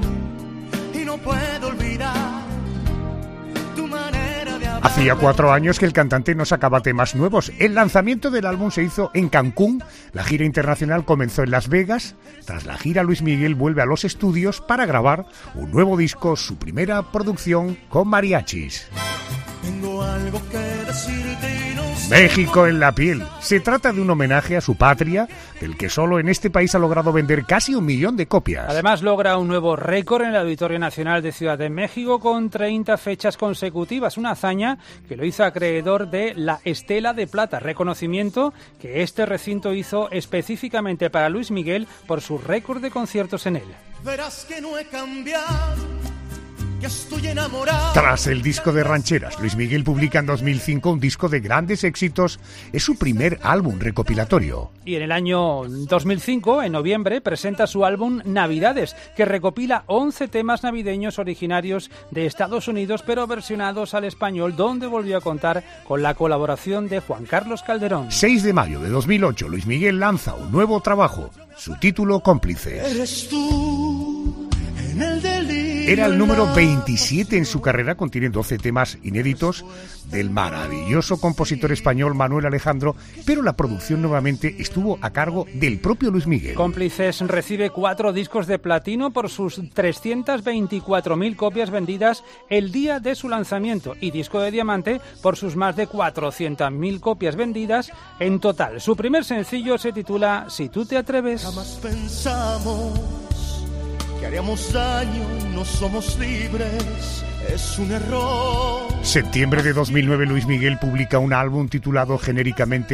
y no puedo olvidar tu manera de hablar. Hacía cuatro años que el cantante no sacaba temas nuevos. El lanzamiento del álbum se hizo en Cancún, la gira internacional comenzó en Las Vegas. Tras la gira, Luis Miguel vuelve a los estudios para grabar un nuevo disco, su primera producción con mariachis. Tengo algo que decirte y no sé. México en la piel. Se trata de un homenaje a su patria, del que solo en este país ha logrado vender casi un millón de copias. Además, logra un nuevo récord en el Auditorio Nacional de Ciudad de México con treinta fechas consecutivas, una hazaña que lo hizo acreedor de la Estela de Plata, reconocimiento que este recinto hizo específicamente para Luis Miguel por su récord de conciertos en él. Verás que no he cambiado, que estoy enamorado. Tras el disco de rancheras, Luis Miguel publica en dos mil cinco un disco de grandes éxitos. Es su primer álbum recopilatorio. Y en el año dos mil cinco, en noviembre, presenta su álbum Navidades, que recopila once temas navideños originarios de Estados Unidos, pero versionados al español, donde volvió a contar con la colaboración de Juan Carlos Calderón. seis de mayo de dos mil ocho, Luis Miguel lanza un nuevo trabajo, su título Cómplices. Eres tú en el delirio. Era el número veintisiete en su carrera, contiene doce temas inéditos del maravilloso compositor español Manuel Alejandro, pero la producción nuevamente estuvo a cargo del propio Luis Miguel. Cómplices recibe cuatro discos de platino por sus trescientas veinticuatro mil copias vendidas el día de su lanzamiento y disco de diamante por sus más de cuatrocientas mil copias vendidas en total. Su primer sencillo se titula Si tú te atreves. Jamás pensamos que haríamos daño, no somos libres, es un error. Septiembre de dos mil nueve, Luis Miguel publica un álbum titulado genéricamente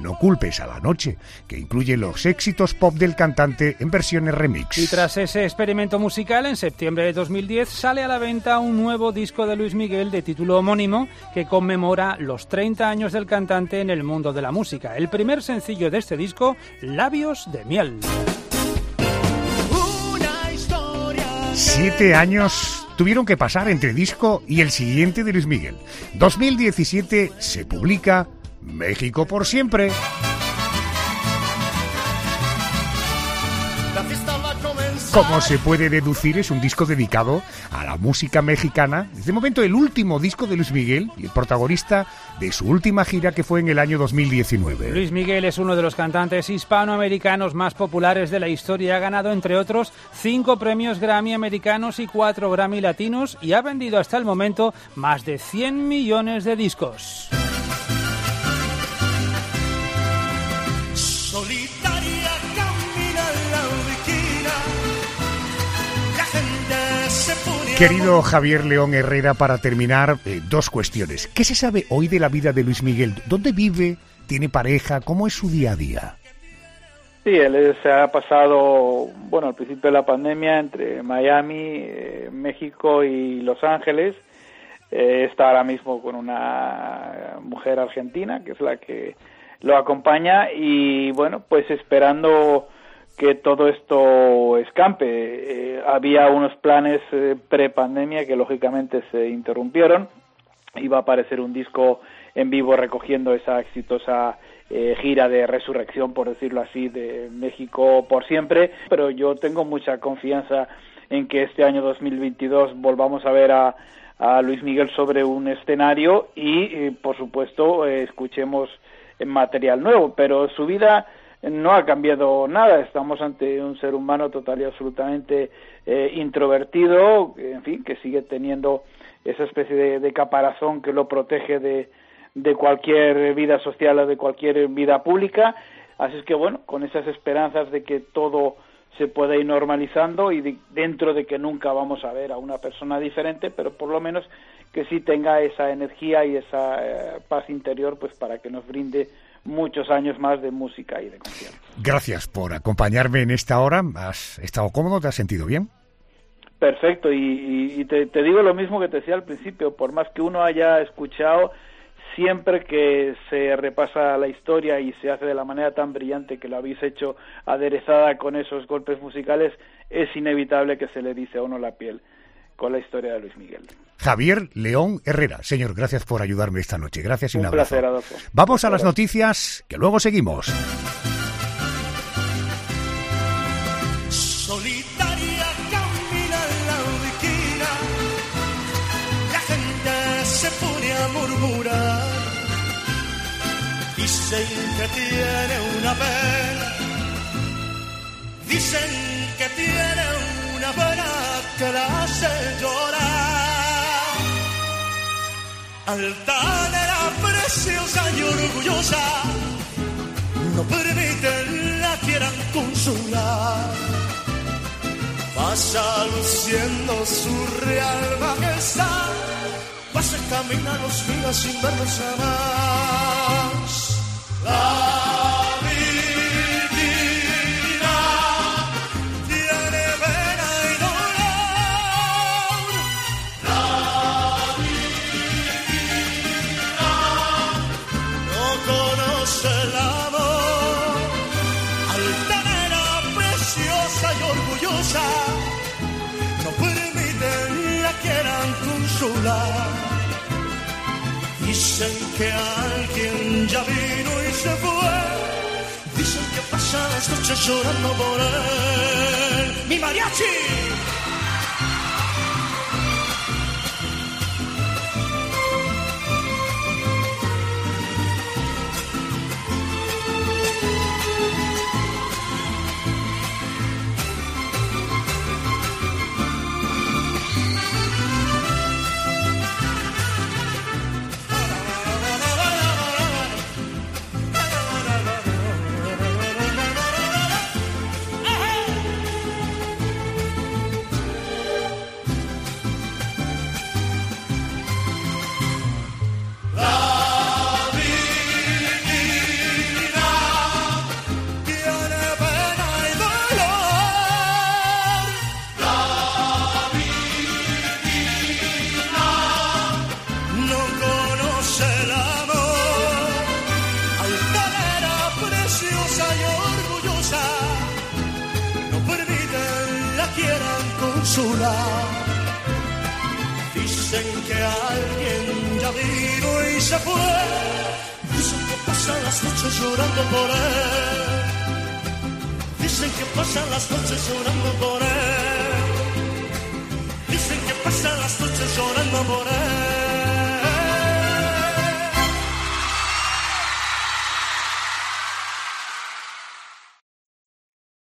No culpes a la noche, que incluye los éxitos pop del cantante en versiones remix. Y tras ese experimento musical, en septiembre de dos mil diez sale a la venta un nuevo disco de Luis Miguel de título homónimo que conmemora los treinta años del cantante en el mundo de la música. El primer sencillo de este disco, Labios de miel. Siete años tuvieron que pasar entre disco y el siguiente de Luis Miguel. dos mil diecisiete se publica México por siempre. Como se puede deducir, es un disco dedicado a la música mexicana. Es de momento el último disco de Luis Miguel y el protagonista de su última gira, que fue en el año dos mil diecinueve. Luis Miguel es uno de los cantantes hispanoamericanos más populares de la historia. Ha ganado, entre otros, cinco premios Grammy americanos y cuatro Grammy latinos y ha vendido hasta el momento más de cien millones de discos. Solitaria camina la ubiquina, la gente se pone. Querido Javier León Herrera, para terminar, eh, dos cuestiones. ¿Qué se sabe hoy de la vida de Luis Miguel? ¿Dónde vive? ¿Tiene pareja? ¿Cómo es su día a día? Sí, él se ha pasado, bueno, al principio de la pandemia entre Miami, eh, México y Los Ángeles. Eh, está ahora mismo con una mujer argentina, que es la que lo acompaña, y bueno, pues esperando que todo esto escampe. Eh, había unos planes eh, pre-pandemia que lógicamente se interrumpieron. Iba a aparecer un disco en vivo recogiendo esa exitosa eh, gira de resurrección, por decirlo así, de México por siempre, pero yo tengo mucha confianza en que este año dos mil veintidós volvamos a ver a, a Luis Miguel sobre un escenario y, eh, por supuesto, eh, escuchemos material nuevo, pero su vida no ha cambiado nada. Estamos ante un ser humano total y absolutamente eh, introvertido, en fin, que sigue teniendo esa especie de, de caparazón que lo protege de, de cualquier vida social o de cualquier vida pública. Así es que, bueno, con esas esperanzas de que todo se pueda ir normalizando y de, dentro de que nunca vamos a ver a una persona diferente, pero por lo menos que sí tenga esa energía y esa eh, paz interior, pues para que nos brinde muchos años más de música y de concierto. Gracias por acompañarme en esta hora. ¿Has estado cómodo? ¿Te has sentido bien? Perfecto, y, y, y te, te digo lo mismo que te decía al principio, por más que uno haya escuchado, siempre que se repasa la historia y se hace de la manera tan brillante que lo habéis hecho, aderezada con esos golpes musicales, es inevitable que se le dice a uno la piel con la historia de Luis Miguel. Javier León Herrera. Señor, gracias por ayudarme esta noche. Gracias y un, un abrazo. Placer, Adolfo. Vamos a las noticias, que luego seguimos. Solitaria camina la ubiquina, la gente se pone a murmurar, dicen que tiene una pena, dicen que tiene una pena que la hace llorar. Altanera, preciosa y orgullosa, no permiten la quieran consolar. Pasa luciendo su real majestad, pasa camina los días sin verlos jamás. La no permiten la quieran consolar. Dicen que alguien ya vino y se fue, dicen que pasan las noches llorando por él. ¡Mi mariachi! península. Dicen que alguien ya vino y se fue. Dicen que pasan las noches llorando por él. Dicen que pasan las noches llorando por él. Dicen que pasan las noches llorando por él.